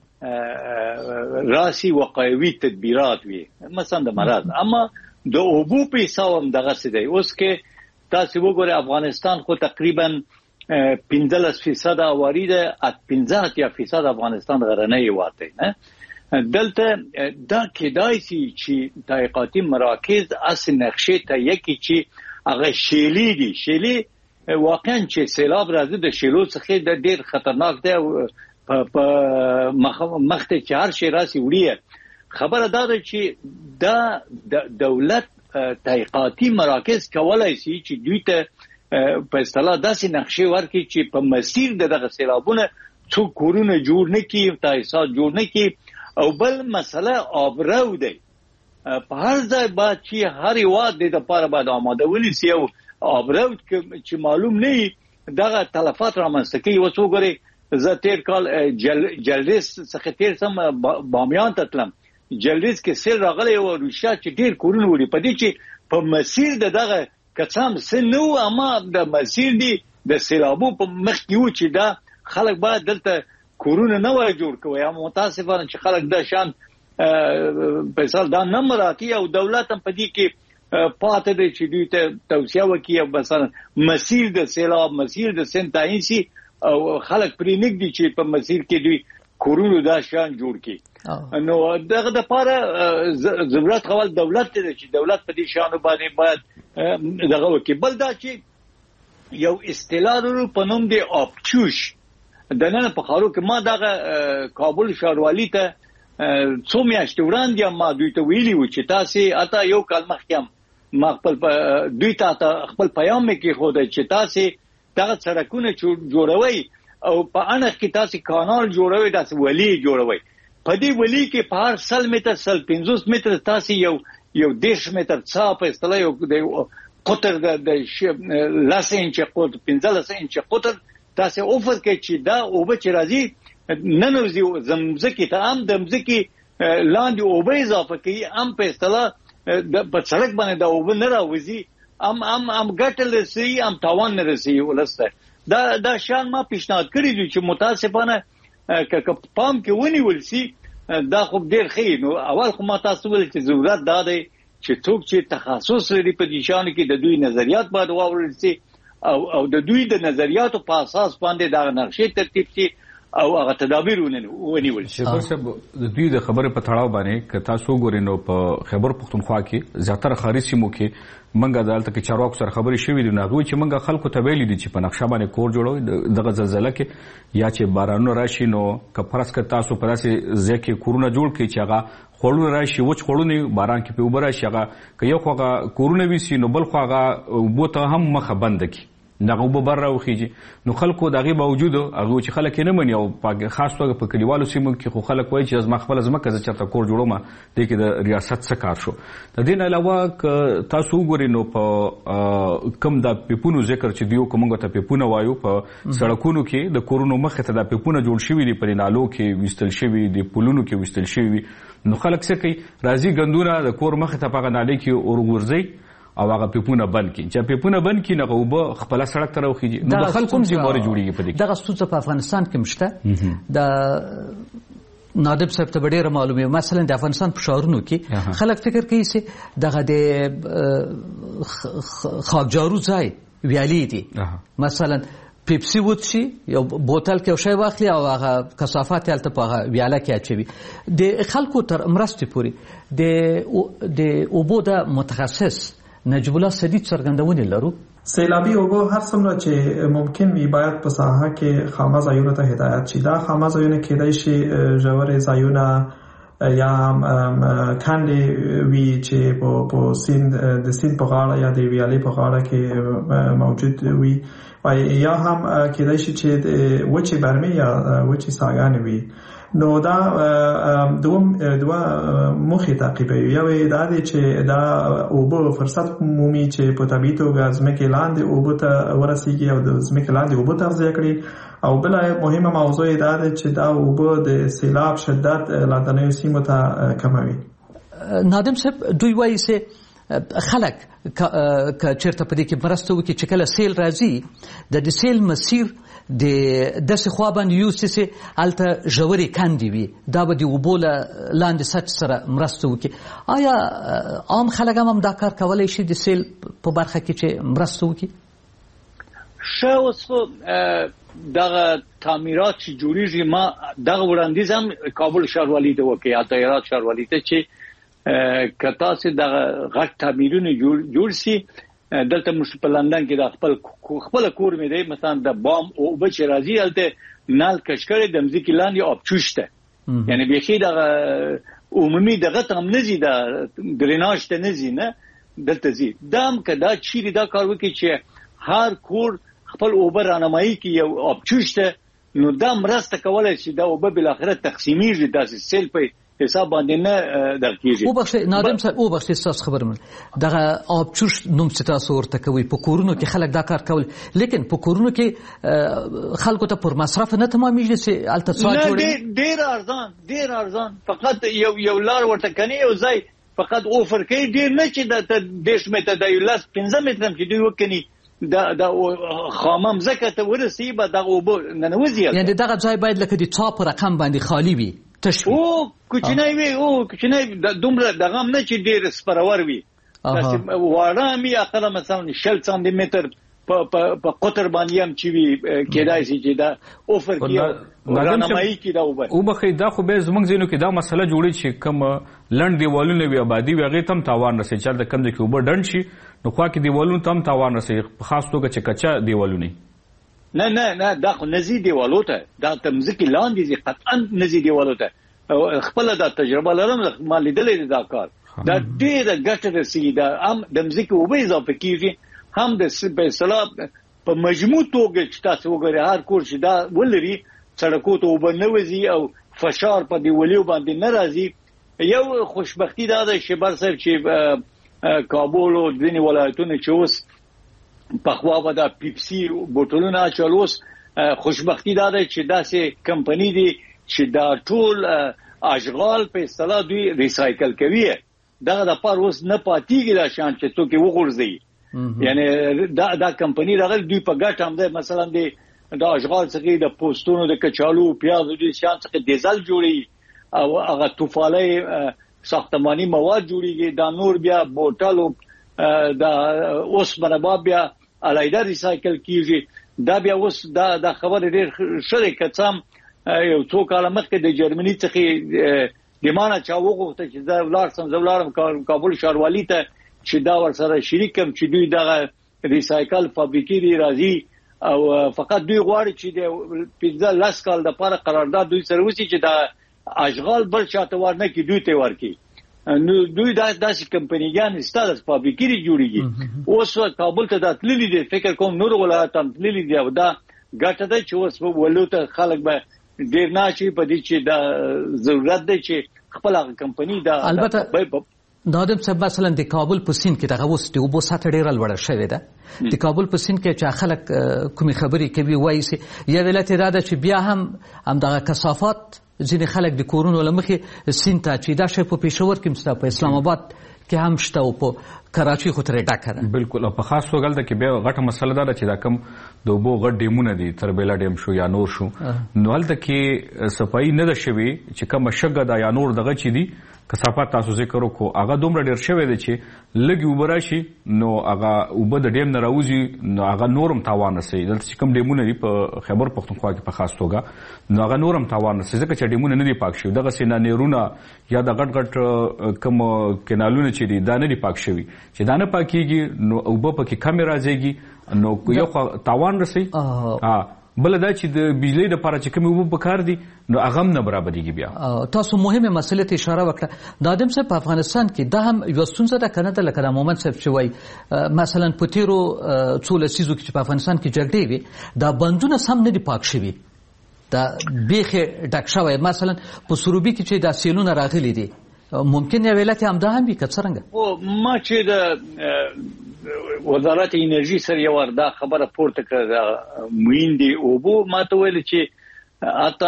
راسي وقایوي تدبیرات وي مثلا د مرض اما د اوبو په حساب هم دغسې دی اوس کې تاسو وګورئ افغانستان خو تقریبا 15% اواري ده 15% افغانستان غرنی هیواد دی نه دلته دا کېدای شي چې تحقیقاتي مراکز اصل نقشې ته یکی چې هغه شیلی دي شیلی واقعا چې سیلاب راځي د شیلو څخه د ډیر خطرناک دی په مخته چې هر شي راسي وړي خبره دا ده چې دا دولت تحقیقاتي مراکز کولای شي چې دوی ته په اصطلاح داسې نقشې ورکړي چې په مسیر دغه سیلابونه څو کورونه جوړ نه کړي تاسیسات جوړ نه کړي او بل مسله آبرو دی په هر ځای باید چې هر هیواد د لپاره باید آماده ونیسي او آبرو چې معلوم نه وي دغه تلفات رامنځته کوي اوس وګورئ زه تیر کال جلریز څخه تیر سم بامیان ته تلم جلریز کې سیل راغلی او روسیا چې ډیر کورونه وړي په دې چې په مسیر دغه کڅام سنو اما د مسیر دی د سیلابو په مخ کې و چې دا خلک باید دلته کورونه نه وای جوړ کوي. اما متاسفانه چې خلک دا شان پیسې دا نه مراتی او دولت هم په دې کې پاتې دی چې دوی ته توصیه وکړي او مثلا مسیر د سیلاب مسیر د سیند تعیین شي او خلک پرې نږدې چې په مسیر کې دوی کورونه دا شان جوړ کړي. نو دغه د لپاره ضرورت خپل دولت ته چې دولت په دې شان باندې باید دغه وکړي. بل دا چې یو اصطلاح په نوم دی آبچوش د نن په خارو کې ما دغه کابل ښاروالي ته څو میاشتې وړاندې ما دوی ته ویلي و چې تاسو اته یو کال مخکې ما خپل دوی ته خپل پیغام کې خو د چې تاسو دغه سړکونه جوړوي او په اړه کې تاسو کانال جوړوي تاسو ولی جوړوي په دې ولی کې په هر سل متر سل 50 متر تاسو یو 10 متر صاف استله یو قطر د 10 انچ قطر 15 انچ قطر تاسو اوفر کې چې دا او به چې راځي ننوزي زمزکی ته هم د مزکی لاندې او به اضافه کوي هم په استله په سړک باندې دا او به نه راوځي هم ګټل رسي هم تاوان نه رسي ولسته دا شان ما پیشنهاد کړی دی چې متاسفانه که پام کې ونیول سي دا خو ډیر ښه. نو اول خو ما تاسو ول چې ضرورت دا دی چې څوک چې تخصص لري په دې شان کې د دوی نظریات باید واورل سي او د دوی د نظریاتو په اساس باندې دا نقشې ترتیب شي او هغه تدابیر ونیول شي. د دوی د خبره په تړاو باندې که تاسو ګورئ نو په خیبر پختونخوا کې زیاتره ښاري سیمو کې منګه دالته کې چارواکو سره خبرې شوې دي نو هغوی چې منګه خلکو ته ویلي دي چې په نقشه باندې کور جوړوي دغه زلزله کې یا چې بارانونه راشي نو که فرض کړه تاسو په داسې ځای کې کورونه جوړ کړئ چې هغه خوړونه راشي وچ خوړونه باران کې په اوبه راشي هغه که یو خو هغه کورونه ویسي نو بل خو هغه اوبو ته هم مخه بنده کړي دغه اوبه بر راوخیږي. نو خلکو د هغې باوجود هغه چې خلک یې نه مني او خاص توګه په کلیوالو سیمو کې خو خلک وایي چې زما خپله ځمکه زه چېرته کور جوړوم دې کې د ریاست څه کار شو. د دې نه علاوه که تاسو وګورئ نو په کم د پیپونو ذکر چې دوی که موږ ته پیپونه وایو په سړکونو کې د کورونو مخې ته دا پیپونه جوړ شوي دي په نالو کې ویستل شوي دي پلونو کې ویستل شوي وي. نو خلک څه کوي راځي ګندونه د کور مخې ته په هغه نالۍ کې ورغورځوي او هغه پیپونه بند کړي چې پیپونه بند کړي نو اوبه خپله سړک ته راوخیږي. نو د خلکو هم ذمهواري جوړېږي په دې کې. دغه ستونزه په افغانستان کې هم شته. د نادب صاحب ته به ډېره معلومه مثلا د افغانستان په ښارونو کې خلک فکر کوي چې دغه د خاکجارو ځای ویالې دي مثلا پیپسي وڅښي یو بوتل کې یو شی واخلي او هغه کثافات یې هلته په هغه ویاله کې اچوي. د خلکو تر مرستې پورې د اوبو د متخصص نجیب الله سدید څرګندونې لرو. سیلابي اوبو هر څومره چې ممکن وي باید په ساحه کې خامه ځایونو ته هدایت شي. دا خامه ځایونه کېدای شي ژورې ځایونه یا کندې وي چې په سیند د سیند په غاړه یا د ویالې په غاړه کې موجود وي یا هم کېدای شي چې د وچې برمې یا وچې څاګانې وي. نو دا دوه موخې تعقیبوي. یو دا دی چې دا اوبه فرصت مومي چې په طبیعي توګه ځمکې لاندې اوبو ته ورسیږي او د ځمکې لاندې اوبه تغذیه کړي. او بله مهمه موضوع دا ده چې دا اوبه د سیلاب شدت لاندنیو سیمو ته کموي. نادم صاحب دوی وایي چې خلک که چېرته په دې کې مرسته وکړي چې کله سیل راځي د سیل مسیر د داسې خوا باندې یوسي چې هلته ژورې کندې وي دا به د اوبو له لاندې سطح سره مرسته وکړي. آیا عام خلک هم دا کار کولی شي د سیل په برخه کې چې مرسته وکړي؟ ښه اوس خو دغه تعمیرات چې جوړېږي ما دغه وړاندیز هم کابل ښاروالي ته وکړي یا دایرات ښاروالي ته چې که تاسو دغه غټ تعمیرونه جوړ شي دلته موږ په لندن کې د خپل کور مې دی مثلا د بام او بچ راځي هلته نال کشکړې د مځکې لاندې آبچوش ته یعنی بیخي دغه عمومي دغه ته هم نه ځي د دریناژ ته نه ځي نه دلته ځي. دا هم که دا چیرې دا کار وکړي چې هر کور خپل اوبه رانمایي کړي یو آبچوش ته نو دا مرسته کولی شي دا اوبه بالاخره تقسیمیږي داسې سیل په حساب باندې نه درکېږي. وبخښئ نادم صاحب وبخښئ ستاسو خبره منم دغه آبچوش نوم چې تاسو ورته کوئ په کورونو کې خلک دا کار کول لیکن په کورونو کې خلکو ته پر مصرف نه تمامیږي چې هلته څاه جوړوي. ډېر ارزان فقط یو لار ورته کني یو ځای فقط اوفر کوي ډیر نه چې د 10 متر د 15 متر چې دوی وکني دا خامم زکه ته ورسي به دغه وب ننوځي یعنی دغه ځای باید لکه د چاپ رقم باندې خالی وي تشوي او کوچنی وي او کوچنی دومره دغه نه چې ډیر سپرور وي تاسو واره می اقل مثلا 60 سانتي متر په قطر باندې هم چې وی کېدای شي چې دا اوفر کې رانمایي کې دا او بخې دا خو به زمونږ زینو کې دا مسله جوړي چې کم لند دیوالونه وی آبادی وی هغه تم تاوان رسي چې د کم د کې اوبر ډند شي نو خو کې دیوالونه تم تاوان رسي خاص توګه چې کچا دیوالونه نه دا خو نزي دیوالو ته دا تمځکي لاندې زی قطعا نزي دیوالو ته خپل دا تجربه لرم ما لیدلې دا کار دا ډېر ګټه رسي دا هم د مځکي اوبه اضافه کیږي هم د سبسلا په مجموع توګه چې تاسو وګورئ هر کور چې دا ولري سړکو ته اوبه نه وځي او فشار په دیوالو باندې نه راځي یو خوشبختی دا ده چې بر صاحب چې کابل او ځینې ولایتونه چې اوس په خوا به دا پیپسي بوتلونه چالوس خوشبختی دا ده چې داسې کمپنی دي چې دا ټول اشغال په اصطلاح دوی ریسایکل کوي دغه د پاره اوس نه پاتېږي دا شان چې څوک وغورځي یعنی دا کمپنی راغلی دوی په ګټه هم ده مثلا د اشغال څخه د پوسټونو د کچالو پیاز دوی شان څخه ډیزل جوړي او هغه توفاله ساختماني مواد جوړيږي دا نور بیا بوتلو دا اوس برابر بیا علایده ریسایکل کیږي دا بیا اوس دا خبر ډیر شریکت سم یو څو کال مخکې د جرمني څخه د مانه چا وغوښته چې دا ولارم کابل ښاروالۍ ته چې دا ورسره شریکم چې دوی دغه ریسایکل فابریکې دی راځي او فقط دوی غواړي چې د 15 کال د لپاره قرارداد دوی سره وسی چې دا اشغال بل چاته ورنه کې دوی ته ورکی نو دوی داسې کمپنیګان ستاسو فابریکې جوړیږي اوس کابل ته د تللی دي فکر کوم نور ولایت هم تللی دي او دا ګټه ده چې اوس ولوته خلک به ډیر ناشي په دې چې دا ضرورت ده چې خپل کمپنی دا البته دادم صاحب مثلا د کابل په سین کې دغه وسته او بو ساته ډیره لوړه شوې ده د کابل په سین کې چې خلک کومي خبري کوي وایي یا ولایت اراده چې بیا هم دغه کثافات ځینې خلک د کورونو لمخې سین ته چې دا شی په پېښور کې مستا په اسلام آباد کې هم شته او په کراچي خو ترې ډاکره بالکل په خاص توګه د کې بیا غټه مسله ده چې دا کم د وبو غټ ډیمونه دي تربیلا ډیم شو یا نور شو نو هلته کې صفایي نه ده شوی چې کوم شګه دا یا نور دغه چي دي کثافات تاسو ذکر وکړو هغه دومره ډیر شوی دی چې لګي وبراشي نو هغه وب د ډیم نه راوځي نو هغه نورم تاوان رسي دلته چې کوم ډیمونه دي په خیبر پختونخوا کې په خاص توګه نو هغه نورم تاوان رسي ځکه چې ډیمونه نه دي پاک شوي دغه سینا نیرونه یا د غټ غټ کوم کینالونه چې دي دا نه دي پاک شوي چې دا نه پاکيږي نو وب پکې کم راځيږي نو یو تاوان رسي بل دا چې د بجلی د لپاره چې کوم وب پکار دي نو هغه نه برابرېږي بیا تاسو مهمه مسله ته اشاره وکړه د ادم صاحب په افغانستان کې دا هم یو ستونزه ده کنه د لکه د مومن صاحب چې وای مثلا په تیرو څو لسیزو کې په افغانستان کې جګړې وي دا بندونه سم نه دي پاک شوي دا بیخي ډک شوی مثلا په سروبي کې چې دا سیلونه راغلي دي ممکن یو ولایت هم دا هم وي کڅرنګ او ما چې د وزارت انرژي سره یو وردا خبره پورته کړه موین دی او بو ماته ویل چې اته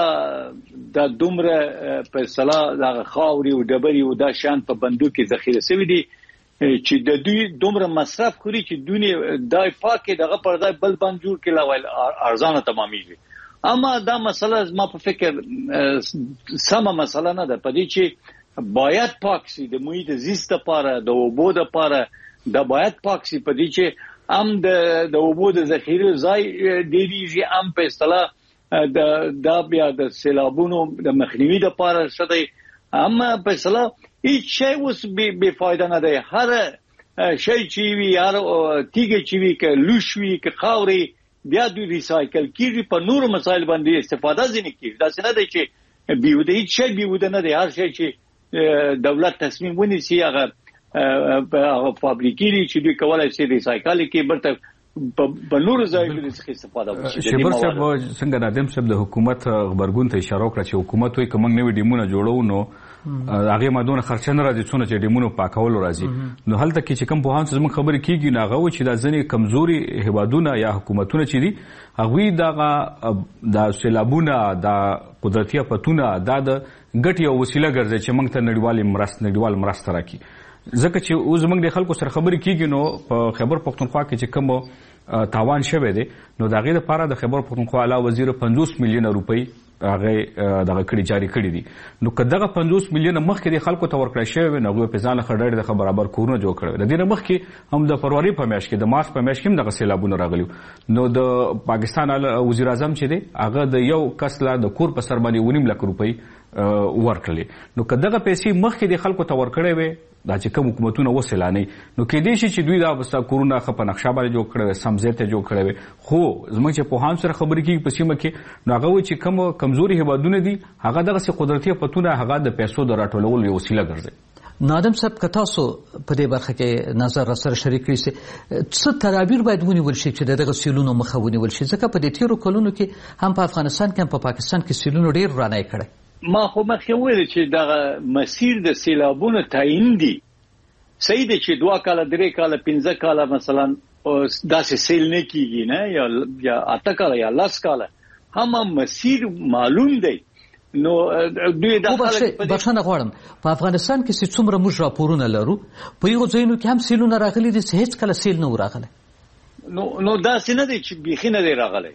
د دومره په صلاح د خاوري او ډبري او د شان په بندو کې ذخیره شوی دي چې د دوی دومره مصرف کړی چې دونی دای پاکه دغه پردای بل بند جوړ کړي لاول ارزانه تمامېږي اما دا مسله ما په فکر سمه مسله نه ده پدې چې باید پاک شي د محیط زیست لپاره د اوبو لپاره دا باید پاک شي پدې چې هم د اوبو د ذخیره ځای ډیریږي هم په اصطلاح د بیا د سیلابونو د مخنیوي لپاره شته اما په اصطلاح هیڅ شی اوس به فایده نه دی هر شی چې وی هر تیګه چې وی ک لوشوي ک خاوري بیا د ریسایکل کیږي په نور مسایل باندې استفاده ځنی کیږي دا څنګه دی چې بیوده هیڅ شی بیوده نه دی هر شی چې دولت تصمیم ونیسي هغه فابریکې چې دوی کولای شي ریسایکل کې برته په نور ځایونو څخه استفاده وشي. شبر صاحب څنګه نادم صاحب د حکومت خبرګون ته اشاره وکړه چې حکومت وایي کوم نوې ډیمونه جوړو نو هغه مادونه خرچ نه راځي څونه چې ډیمونو پاکول راځي. نو هلته کې چې کوم په هان څه خبرې کیږي نه هغه چې د ځنې کمزوري هوادونه یا حکومتونه چې دي هغه د سیلابونه د قدرتي افتونه د ګټ یو وسیله ګرځي چې موږ ته نړیوال مرسته راکړي. ځکه چې اوس موږ د خلکو سره خبرې کیږي نو په خیبر پختونخوا کې چې کوم تاوان شوی دی نو د هغې لپاره د خیبر پختونخوا اعلی وزیر 50 میلیونه روپۍ هغه دغه کړي جاری کړي دي. نو که دغه 50 میلیونه مخکې د خلکو ته ورکړی شوی وي نو هغوی په ځان ډېر د برابر کورونه جوړ کړي. د دې نه مخکې هم د فروری په میاشت کې د مارچ په میاشت کې هم دغه سیلابونه راغلي. نو د پاکستان وزیر اعظم چې دی هغه د یو کس لا د کور په سر باندې 1.5 لک روپۍ ورکړلې. نو که دغه پیسې مخکې د خلکو ته ورکړی وي دا چې کوم حکومتونه وسیلانه نو کېدای شي چې دوی دا بستا کورونه خپه نقشه باندې جوړ کړي وي سم ځای ته جوړ کړي وي. خو زموږ چې پوهان سره خبرې کېږي په سیمه کې نو هغه وایي چې کوم کمزوري هیوادونه دي هغه دغسې قدرتي افتونه هغه د پیسو د راټولولو یو وسیله ګرځي. نادم صاحب که تاسو په دې برخه کې نظر سره شریک کړئ څه تدابیر باید ونیول شي چې دغه سیلونو مخه ونیول شي ځکه په دې تیرو کلونو کې هم په افغانستان کې هم په پاکستان کې سیلونو ډېر ورانه کړی. ما خو مخکې ویل چې دغه مسیر د سیلابونو تعیین دي صحیح دی چې 2 کاله 3 کاله 15 کاله مثلا داسې سیل نه کیږي نه یا 8 کاله یا 10 کاله هم مسیر معلوم دی. نو دوی د بخښنه غواړم په افغانستان کې چې څومره موږ راپورونه لرو په یو ځایونو کې هم سیلونه راغلي دي چې هیڅ کله سیل نه راغلی. نو داسې نه دی چې بیخي نه دی راغلی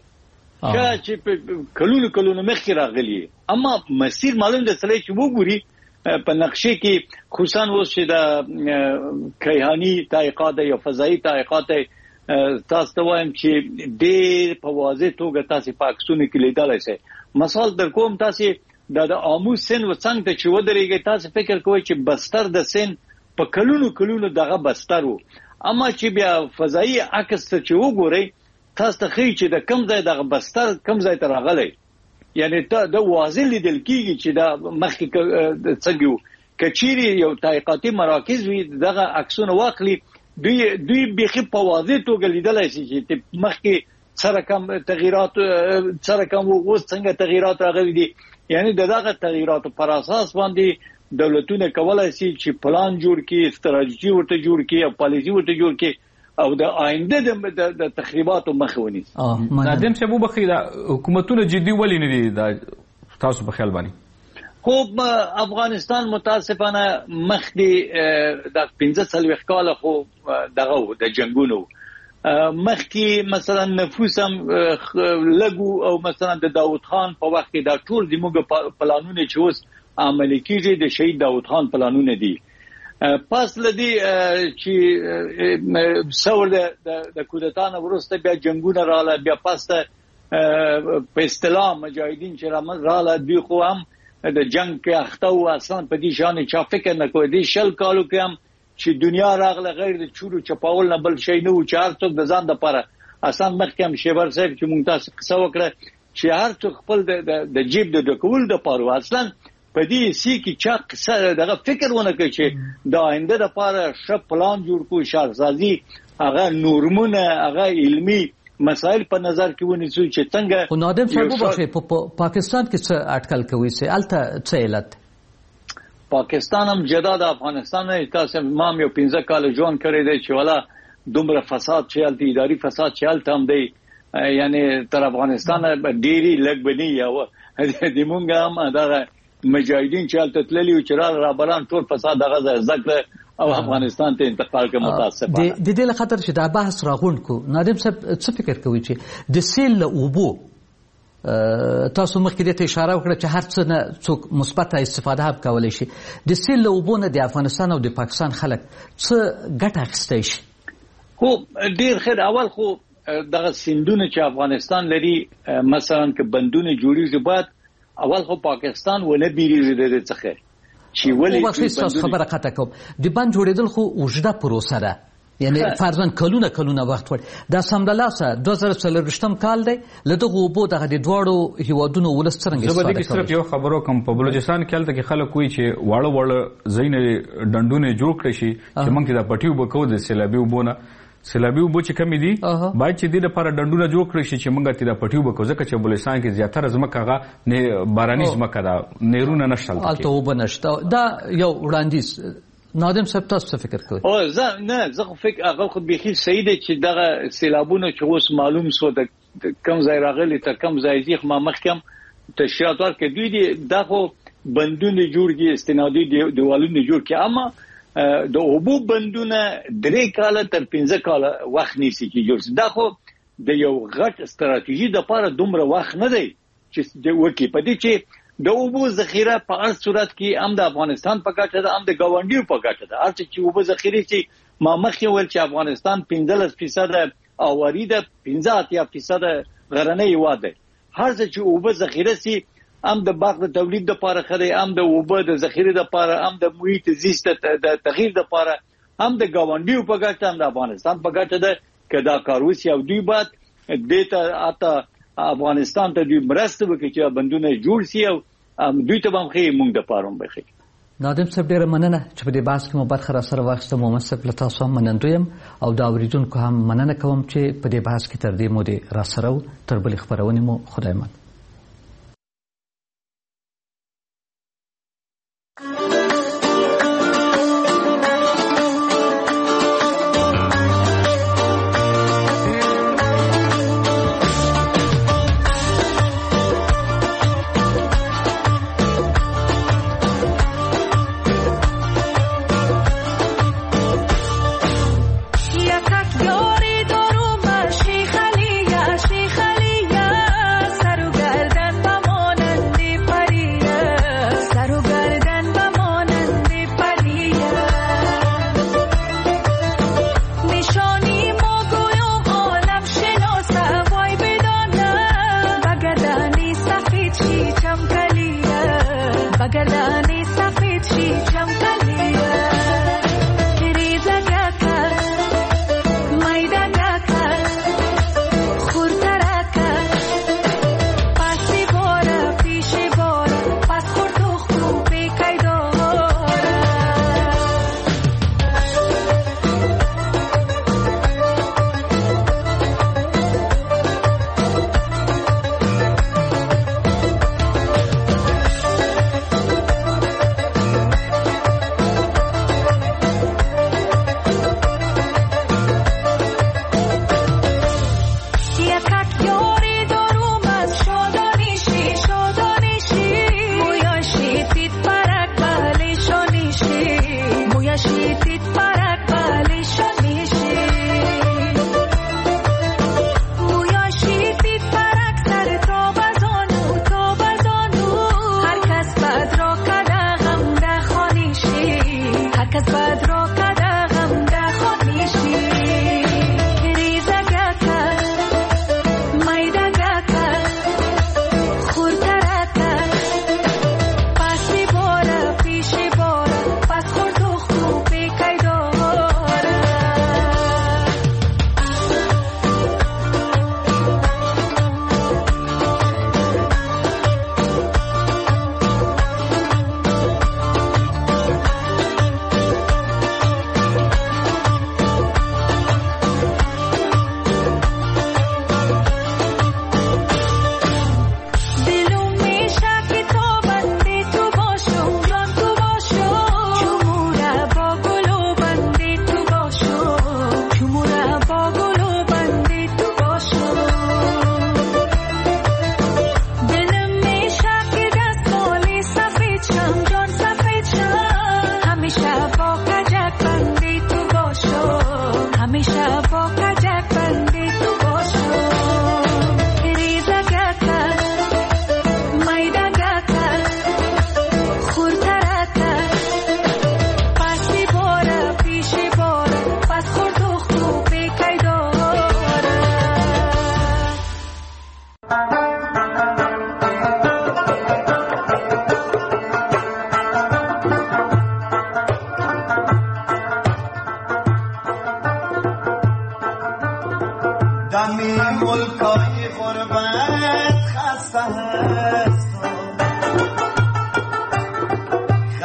چې کلونو مخکې راغلی اما مسیر معلوم دی. سړی چې وګوري په نقشې کې خصوصا اوس چې د کیهانی تحقیقات یا فضایي تحقیقات تاسو ته وایم چې ډېر په واضح توګه تاسو په عکسونو کې لیدلی شئ. مثال در کوم تاسو د آمو سیند وڅنګ ته چې ودرېږئ تاسو فکر کوئ چې بستر د سیند په کلونو دغه بستر و اما چې بیا فضایي عکس ته چې وګورئ تاسو ته ښیي چې د کوم ځای دغه بستر کوم ځای ته راغلی. یعنی د واضح لیدل کېږي چې دا مخکې څنګه که چیرې یو تحقیقاتي مراکز وي دغه عکسونه واخلي دوی بیخي په واضح توګه لیدلی شي چې مخکې سره کم تغییرات سره کم اوس څنګه تغییرات راغلي دي. یعنی دغه تغییراتو پر اساس باندې دولتونه کولای شي چې پلان جوړ کړي استراتیژي ورته جوړ کړي او پالیسي ورته جوړ کړي او د آینده د تخریباتو مخه ونیسي. نادم صاحب وبخښئ دا حکومتونه جدي ولې نه دي دا تاسو په خیال باندې؟ خو افغانستان متاسفانه مخکې د 15 کاله خو دغه د جنگونو مخکې مثلا نفوس هم لګو او مثلا د داوود خان په وخت کې دا ټول د موږ پلانونه چې اوس عملي کېږي د شهید داوود خان پلانونه دي. پس لدی چې څور د کودتا نه وروسته بیا جنگونه رااله بیا پس په اصطلاح مجاهدین چې رااله دوی خو هم د جنگ کې اخته او اصلا په دې شان چا فکر نه کوي. د 20 کالو کې هم چې دنیا راغله غیر د چورو چپاول نه بل شي نه و چې هر څوک د ځان لپاره اصلا مخکې هم شیبر صاحب چې مونږ تاسو قصه وکړه چې هر څوک خپل د جیب د ډکول لپاره اصلا په دې سی کې چا قصه دغه فکر ونه کوي چې د آینده لپاره ښه پلان جوړ کړو شهرسازي هغه نورمونه هغه علمي مسائل په نظر کې ونیسو چې څنګه. خو نادم صاحب وبخښئ په پاکستان کې څه اټکل کوي چې الته څه علت پاکستان هم جدا د افغانستان نه تاسو مام یو 15 کال ژوند کړی دی چې والا دومره فساد چې الته اداري فساد چې الته هم دی یعنی تر افغانستان ډېری لګ بنی یا د مونږ هم دغه مجاهدین چې الته تللی او چې را بران ټول فساد دغه ذکر او افغانستان ته انتقال کوي. متاسفانه د دې له خاطر چې دا بحث راغونډ کو نادم صاحب څه فکر کوي چې د سیل له اوبو تاسو مخکې ته اشاره وکړه چې هر څه نه څوک مثبت استفاده هم کولای شي د سیل له اوبو نه د افغانستان او د پاکستان خلک څه ګټه اخیستی شي؟ خو ډیر خیر اول خو دغه سیندونه چې افغانستان لري مثلا که بندونه جوړیږي باید اول خو پاکستان ونه بیریږي د دې څخه چې ولې خبره قطع کوم د بند جوړېدل خو اوږده پروسه ده یعنی فرضاً کلونه وخت وړي دا سمدلاسه 2024 کال دی له دغه اوبو دغه د دواړو هیوادونو ولس څرنګه استفاده کوي. صرف یو خبرو کوم په بلوچستان کې هلته کې خلک وایي چې واړه ځایونه ډنډونه جوړ کړي شي چې موږ د پټیو بکو د سیلابي اوبو نه سیلابي اوبه چې کمی دي باید چې دې لپاره ډنډونه جوړ کړی شي چې موږ تیرا پټیو وکړو ځکه چې بلوچستان کې زیاتره ځمکه هغه نه باراني ځمکه ده نهرونه نشته هلته اوبه نشته دا یو وړاندیز نادم صاحب تاسو څه فکر کوئ؟ زه فکر هغه خو بيخي صحیح دی چې دغه سیلابونه چې اوس معلوم سو د کم ځای راغلي تر کم ځای ځخ ما مخکم تشریحات ورکړي دوی دي دغه بندونه جوړ کی استنادي دیوالونه جوړ کی اما د اوبو بندونه 3 کال تر 15 کال وخت نیسي کی جوړ دا خو د یو غټ استراتیژي د لپاره دومره وخت نه دی چې د وکی پدې چې د اوبو ذخیره په هر صورت کې هم د افغانستان په ګټه ده هم د ګاونډیو په ګټه ده هر چې اوبو ذخیره چې ما مخکې ول چې افغانستان 15% اواري ده 15% غرنۍ هیواد ده هر څه چې اوبو ذخیره سي هم د باغ د تولید لپاره خدای هم د اوبو د ذخیره لپاره هم د محیط زیست د تغییر لپاره هم د ګاونډیو په ګټه هم د افغانستان په ګټه ده کدا کاروس یو دوی بعد دته اته افغانستان ته دوی مرسته وکړي چې بندونه جوړ شي او دوی ته هم خې مونږ د پاروم بخي. نادم صاحب ډیره مننه چې په دې بحث کې مو برخه را سره واخیسته. محمد صاحب له تاسو هم منندویم او دا اوریدونکو هم مننه کوم چې په دې بحث کې تر دې مودې را سره تر بلې خبرونې مو خدای مان.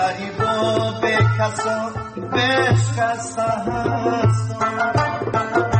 غریب و به کسا بهش خسته هستم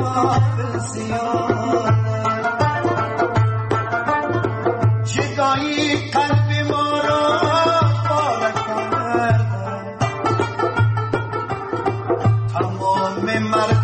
غافل زیاد جدایی قلب ما را پاره کرد تمام مرد